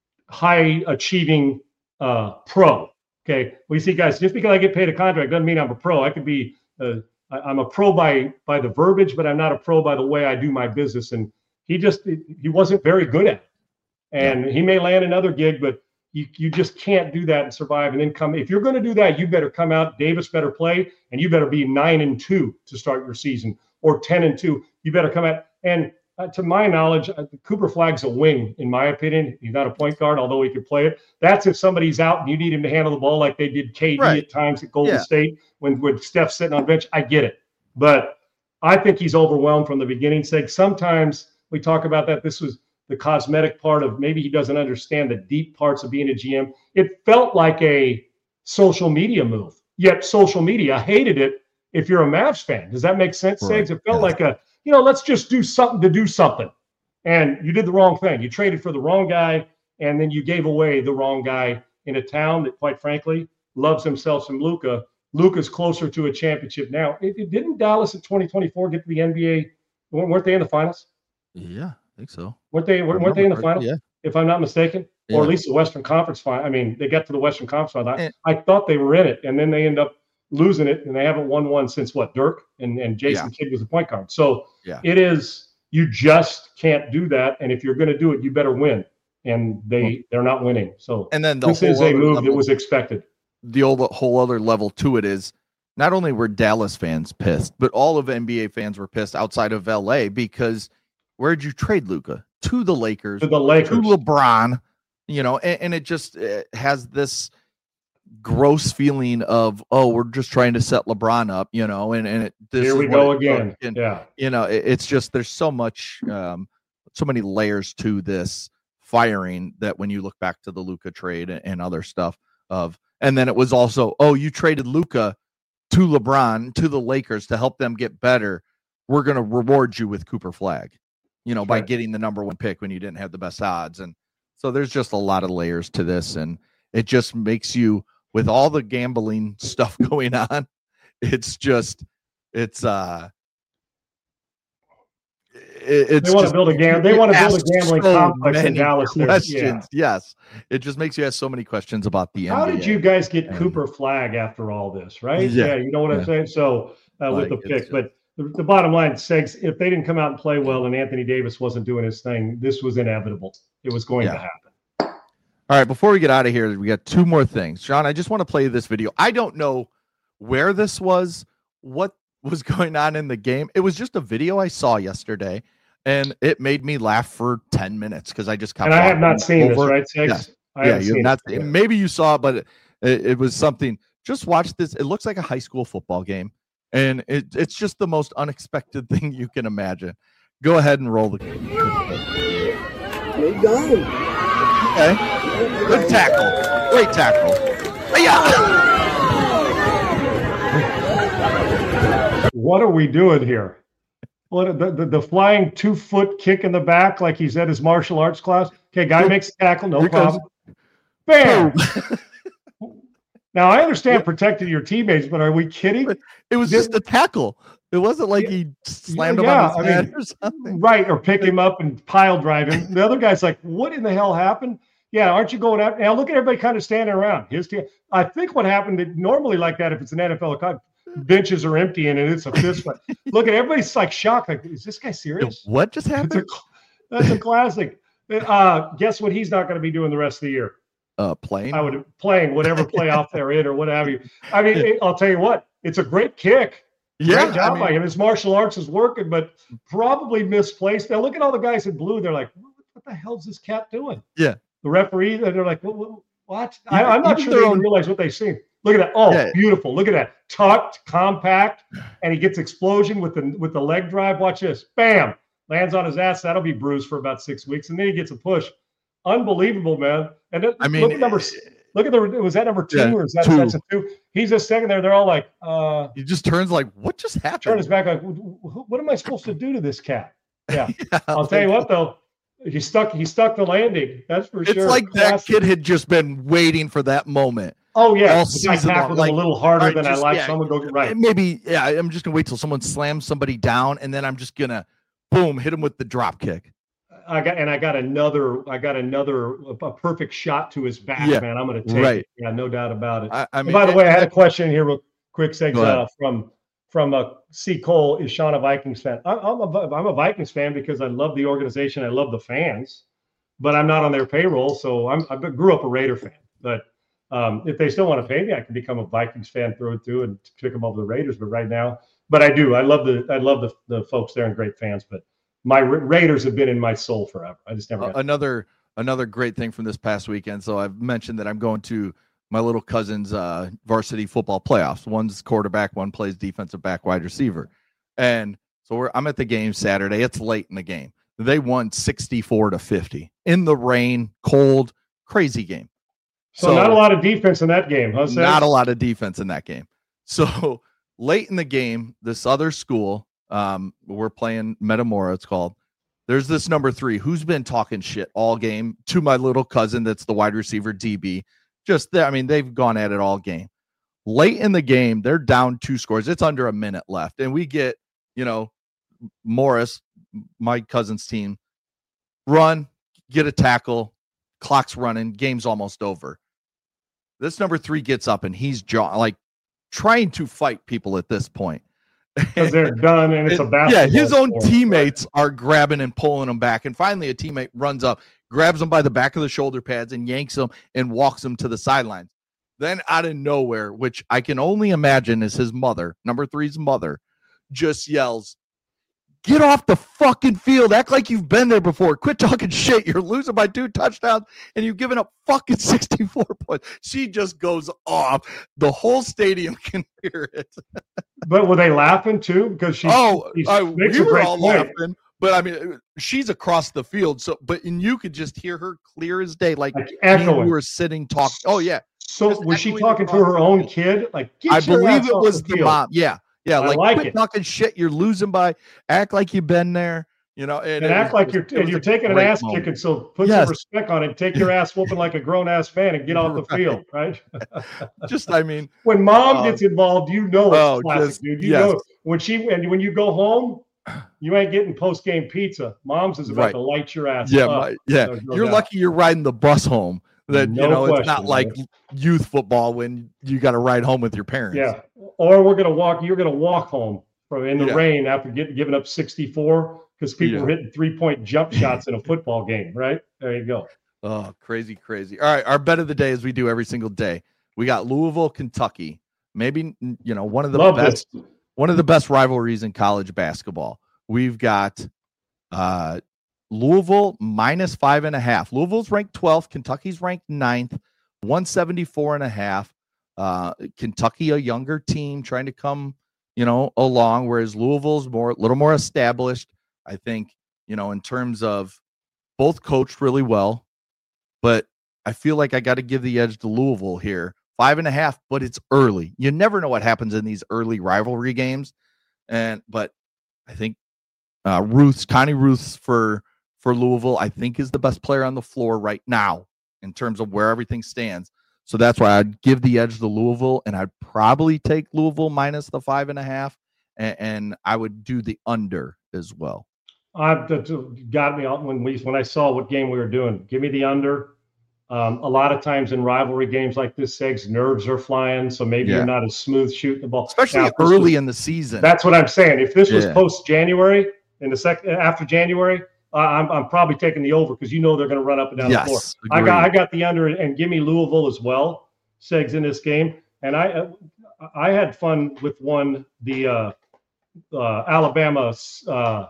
high achieving uh, pro. Okay, we see guys. Just because I get paid a contract doesn't mean I'm a pro. I could be. Uh, I, I'm a pro by by the verbiage, but I'm not a pro by the way I do my business. And he just he wasn't very good at it. And he may land another gig, but you you just can't do that and survive. And then come if you're going to do that, you better come out. Davis better play, and you better be nine and two to start your season, or ten and two. You better come out and. Uh, to my knowledge, uh, Cooper Flag's a wing, in my opinion. He's not a point guard, although he could play it. That's if somebody's out and you need him to handle the ball like they did K D Right. at times at Golden Yeah. State when, when Steph's sitting on bench. I get it. But I think he's overwhelmed from the beginning. Say sometimes we talk about that. This was the cosmetic part of maybe he doesn't understand the deep parts of being a G M. It felt like a social media move, yet social media hated it if you're a Mavs fan. Does that make sense, Right. Segs? It felt Yeah. like a you know, let's just do something to do something. And you did the wrong thing. You traded for the wrong guy, and then you gave away the wrong guy in a town that, quite frankly, loves himself some Luka. Luka's closer to a championship now. It, it didn't Dallas in twenty twenty-four get to the N B A? Weren't they in the finals? Yeah, I think so. Weren't they? Weren't they in the finals? Yeah. If I'm not mistaken, or Yeah. at least the Western Conference final. I mean, they got to the Western Conference final. I, And- I thought they were in it, and then they end up losing it, and they haven't won one since what? Dirk and, and Jason Kidd was the point guard. So Yeah. it is, you just can't do that. And if you're going to do it, you better win. And they, Well, they're not winning. So And then the this whole is a other move level, that was expected. the old, whole other level to it is not only were Dallas fans pissed, but all of N B A fans were pissed outside of L A because where'd you trade Luka? To the Lakers, To the Lakers. to LeBron, you know, and, and it just it has this gross feeling of, oh, we're just trying to set LeBron up, you know, and, and it, this Here is we what go it again. took. And, Yeah. you know, it, it's just, there's so much, um, so many layers to this firing that when you look back to the Luka trade and, and other stuff of, and then it was also, oh, you traded Luka to LeBron, to the Lakers to help them get better. We're going to reward you with Cooper Flag, you know, Sure. by getting the number one pick when you didn't have the best odds. And so there's just a lot of layers to this. And it just makes you, with all the gambling stuff going on, it's just, it's, uh, it, it's They want just, to build a gam- They want to build a ask gambling so complex in many Dallas. There. questions. Yeah. Yes. It just makes you ask so many questions about the How N B A. did you guys get And- Cooper Flag after all this, right? Yeah. you know what I'm Yeah. saying? So uh, with Like, the it's pick, but the, the bottom line, Segs, if they didn't come out and play well and Anthony Davis wasn't doing his thing, this was inevitable. It was going Yeah. to happen. All right, before we get out of here, we got two more things. Sean, I just want to play this video. I don't know where this was, what was going on in the game. It was just a video I saw yesterday, and it made me laugh for ten minutes because I just kept And I have watching not seen over. this, right, Segs? Yes. I Yeah, haven't you've seen not. it. Maybe you saw it, but it, it, it was something. Just watch this. It looks like a high school football game, and it, it's just the most unexpected thing you can imagine. Go ahead and roll the. There you go. Okay. Good tackle. Great tackle. Yeah. What are we doing here? What the, the, the flying two foot kick in the back, like he's at his martial arts class? Okay, guy makes a tackle, no Here goes- problem. Bam! Now I understand protecting your teammates, but are we kidding? It was This- just a tackle. It wasn't like he slammed him yeah, on his I head mean, or something. Right, or pick him up and pile drive him. The other guy's like, "What in the hell happened?" Yeah, aren't you going out? Now look at everybody kind of standing around. His team. I think what happened that normally like that, if it's an N F L, benches are empty and it's a fist fight. Look at everybody's like shocked. Like, is this guy serious? What just It's a, happened? that's a classic. Uh, guess what? He's not going to be doing the rest of the year. Uh, playing. I would playing whatever playoff they're in or what have you. I mean, it, I'll tell you what. It's a great kick. Yeah, Great job I by mean, him. His martial arts is working, but probably misplaced. Now look at all the guys in blue. They're like, what, what the hell's this cat doing? Yeah. The referee, they're like, what? what, what? I, Even- I'm not even sure their they even own- realize what they've seen. Look at that. Oh, Yeah. beautiful. Look at that. Tucked, compact, and he gets explosion with the with the leg drive. Watch this. Bam. Lands on his ass. That'll be bruised for about six weeks. And then he gets a push. Unbelievable, man. And then, I mean, look at number look at the was that number two Yeah, or is that two. that's a two? He's just second there. They're all like, uh he just turns like, what just happened? turn his back like, "Wh- what am I supposed to do to this cat? Yeah, Yeah, I'll tell you what though, he stuck he stuck the landing. That's for It's sure. like that Classic. kid had just been waiting for that moment. Oh yeah, all the guy season tackled long, him like, a little harder all right, than just- I like. yeah, Someone go right. And maybe, yeah, I'm just gonna wait till someone slams somebody down, and then I'm just gonna, boom, hit him with the drop kick. I got and I got another I got another a perfect shot to his back, Yeah, man. I'm gonna take right. it. Yeah, no doubt about it. I, I And mean, by the and- way, I had a question here, real quick, Segs, Go ahead. uh, from from uh, C. Cole. Is Sean a Vikings fan? I, I'm a I'm a Vikings fan because I love the organization, I love the fans, but I'm not on their payroll, so I'm I grew up a Raider fan. But um, if they still want to pay me, I can become a Vikings fan through and through and pick them over the Raiders. But right now, but I do. I love the I love the the folks there and great fans. But my Ra- Raiders have been in my soul forever. I just never Uh, got. another another great thing from this past weekend. So I've mentioned that I'm going to my little cousin's uh, varsity football playoffs. One's quarterback, one plays defensive back, wide receiver, and so we're, I'm at the game Saturday. It's late in the game. They won sixty-four to fifty in the rain, cold, crazy game. so, so- not a lot of defense in that game, huh? Segs? Not a lot of defense in that game. So late in the game, this other school, um, we're playing Metamora, it's called. There's this number three who's been talking shit all game to my little cousin that's the wide receiver D B. Just there, I mean, they've gone at it all game. Late in the game, they're down two scores. It's under a minute left. And we get, you know, Morris, my cousin's team, run, get a tackle, clock's running, game's almost over. This number three gets up and he's jaw like trying to fight people at this point. because they're done and it's a And, basketball. yeah, his own sport. teammates are grabbing and pulling him back. And finally, a teammate runs up, grabs him by the back of the shoulder pads and yanks him and walks him to the sidelines. Then out of nowhere, which I can only imagine is his mother, number three's mother, just yells, "Get off the fucking field. Act like you've been there before. Quit talking shit. You're losing by two touchdowns and you've given up fucking sixty-four points." She just goes off. The whole stadium can hear it. But were they laughing too? Because she Oh, she I, makes we a were great all point. laughing. But I mean, she's across the field. So, but and you could just hear her clear as day. Like, Like me and echoing. you were sitting talking. Oh, yeah. So Just was she echoing talking to across her the own field. kid? Like, get I your believe ass it off was the the field. mom. Yeah. Yeah. I Like, like quit it. talking shit. You're losing by, act like you've been there, you know, and, And it act was like just- you're it and was you're a taking an great ass moment. kicking. So put Yes. some respect on it. Take your ass whooping like a grown ass man and get off the Right. field, right? Just, I mean, When mom Uh, gets involved, you know it's oh, classic, just- dude. You yes. know when she and when you go home, you ain't getting post game pizza. Mom's is about Right. to light your ass yeah, up. my, yeah. There's no You're doubt. lucky you're riding the bus home. That, No you know, it's not question, like man. youth football when you got to ride home with your parents. Yeah. Or we're gonna walk. You're gonna walk home from in the Yeah. rain after getting giving up sixty-four because people Yeah. were hitting three point jump shots in a football game. Right there, you go. Oh, crazy, crazy. All right. Our bet of the day, as we do every single day, we got Louisville, Kentucky. Maybe, you know, one of the Love best, this. one of the best rivalries in college basketball. We've got uh, Louisville minus five and a half. Louisville's ranked twelfth. Kentucky's ranked ninth, one seventy-four and a half. Uh, Kentucky, a younger team trying to come, you know, along, whereas Louisville's more, a little more established. I think, you know, in terms of both coached really well, but I feel like I got to give the edge to Louisville here. Five and a half, but it's early. You never know what happens in these early rivalry games. And, but I think uh, Ruth's, Connie Ruth's for, for Louisville, I think is the best player on the floor right now in terms of where everything stands. So that's why I'd give the edge to Louisville, and I'd probably take Louisville minus the five and a half, and, and I would do the under as well. I that got me on when we when I saw what game we were doing. Give me the under. Um, a lot of times in rivalry games like this, Segs, nerves are flying, so maybe Yeah. you're not as smooth shooting the ball, Especially Now, if this early was- in the season. That's what I'm saying. If this was Yeah. post January, in the second after January, uh, I'm I'm probably taking the over because you know they're going to run up and down the floor. Yes, I got I agreed. got the under and give me Louisville as well. Segs in this game, and I uh, I had fun with one the uh, uh, Alabama. Uh,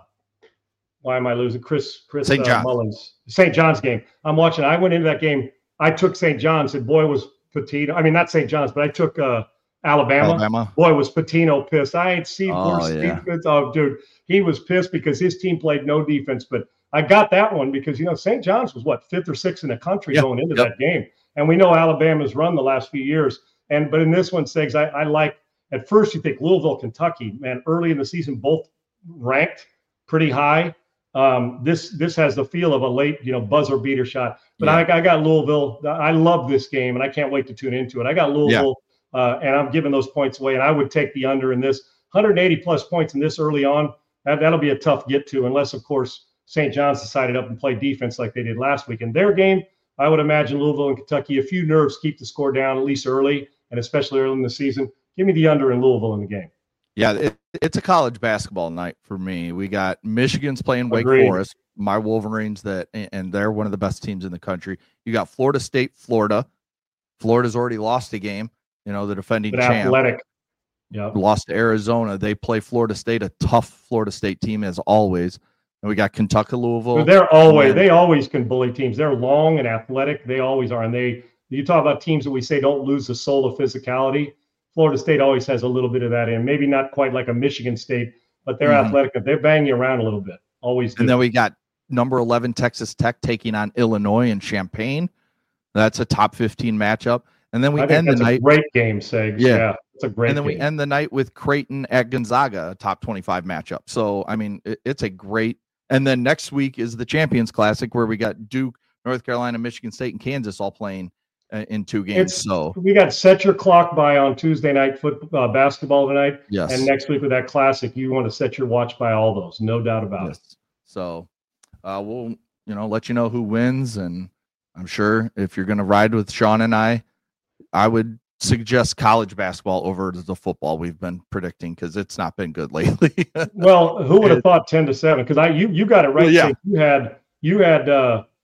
why am I losing? Chris Chris Saint uh, John's. Mullins Saint John's game. I'm watching. I went into that game. I took Saint John's. And boy was Patino. I mean not Saint John's, but I took uh, Alabama. Alabama. Boy was Patino pissed. I ain't seen Oh, worse yeah. defense. Oh, dude, he was pissed because his team played no defense. But I got that one because you know Saint John's was what fifth or sixth in the country Yep, going into yep. that game, and we know Alabama's run the last few years. And but in this one, Segs, I, I like. At first, you think Louisville, Kentucky, man, early in the season, both ranked pretty high. Um, this this has the feel of a late, you know, buzzer beater shot. But Yeah. I, I got Louisville. I love this game, and I can't wait to tune into it. I got Louisville, uh, and I'm giving those points away. And I would take the under in this one hundred eighty plus points in this early on. That, that'll be a tough get to, unless of course Saint John's decided up and play defense like they did last week. In their game, I would imagine Louisville and Kentucky, a few nerves keep the score down at least early, and especially early in the season. Give me the under in Louisville in the game. Yeah, it, it's a college basketball night for me. We got Michigan's playing Wake Agreed. Forest, my Wolverines, that and they're one of the best teams in the country. You got Florida State, Florida. Florida's already lost a game. You know, the defending But champ athletic. Yeah. lost to Arizona. They play Florida State, a tough Florida State team as always. And we got Kentucky, Louisville. But they're always and- they always can bully teams. They're long and athletic. They always are. And they you talk about teams that we say don't lose the soul of physicality. Florida State always has a little bit of that in. Maybe not quite like a Michigan State, but they're Mhm. athletic. They bang you around a little bit. Always do. And then we got number eleven Texas Tech taking on Illinois and Champaign. That's a top fifteen matchup. And then we I think end the that's a night. great game, Segs. Yeah. Yeah. It's a great And then game. we end the night with Creighton at Gonzaga, a top twenty-five matchup. So, I mean, it, it's a great. And then next week is the Champions Classic, where we got Duke, North Carolina, Michigan State, and Kansas all playing uh, in two games. It's- so, we got set your clock by on Tuesday night foot uh, basketball tonight. yes. And next week with that classic, you want to set your watch by all those. No doubt about it. yes. So, uh, we'll, you know, let you know who wins. And I'm sure if you're going to ride with Sean and I, I would suggest college basketball over the football we've been predicting, because it's not been good lately. Well, who would have thought ten to seven? Because I you you got it right. Well, yeah. Jake. You had you had uh,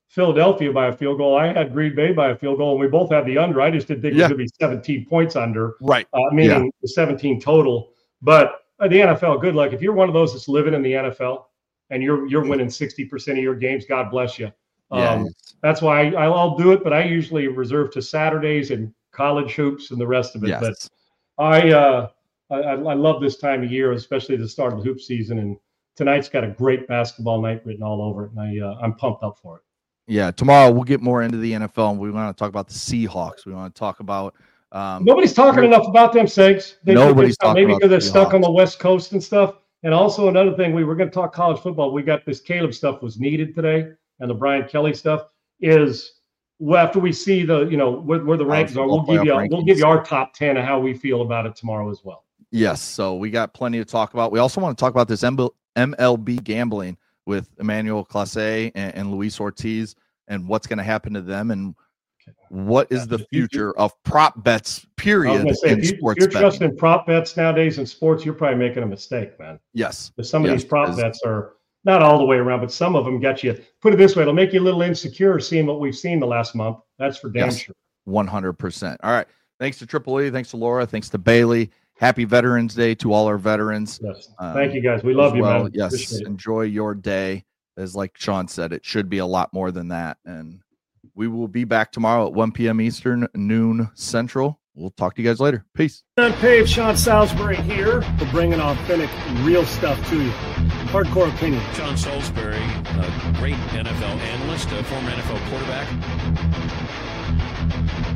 Philadelphia by a field goal. I had Green Bay by a field goal, and we both had the under. I just didn't think Yeah. it was going to be seventeen points under, Right. uh, meaning the seventeen total. But uh, the N F L, good luck. If you're one of those that's living in the N F L and you're you're winning sixty percent of your games, God bless you. Yeah. Um, that's why I, I'll do it, but I usually reserve to Saturdays and college hoops and the rest of it. Yes. But I, uh, I I love this time of year, especially the start of the hoop season. And tonight's got a great basketball night written all over it, and I uh, I'm pumped up for it. Yeah. Tomorrow we'll get more into the N F L, and we want to talk about the Seahawks. We want to talk about. Um, Nobody's talking enough about them, Segs. They, Nobody's they, talking maybe about because they're the stuck on the Seahawks. West Coast and stuff. And also another thing, we were going to talk college football. We got this Caleb stuff was needed today, and the Brian Kelly stuff is well, after we see the you know where, where the College rankings are, we'll football give you playoff we'll give rankings. you our top ten and how we feel about it tomorrow as well. Yes. So we got plenty to talk about. We also want to talk about this M L B gambling with Emmanuel Clase and, and Luis Ortiz and what's going to happen to them and what is the future of prop bets, I was period, going to say, in if you, sports you're betting. trusting prop bets nowadays in sports, you're probably making a mistake, man. Yes. Because some of Yes, these prop because- bets are not all the way around, but some of them get you. Put it this way, it'll make you a little insecure seeing what we've seen the last month. That's for damn Yes. sure. one hundred percent. All right. Thanks to Triple E. Thanks to Laura. Thanks to Bailey. Happy Veterans Day to all our veterans. Yes. Um, Thank you, guys. We love as you, well. man. Yes. Appreciate it. Enjoy your day. As like Sean said, it should be a lot more than that. And we will be back tomorrow at one p.m. Eastern, noon Central. We'll talk to you guys later. Peace. Unpaved, Sean Salisbury here. We're bringing authentic, real stuff to you. Hardcore opinion. John Salisbury, a great N F L analyst, a former N F L quarterback.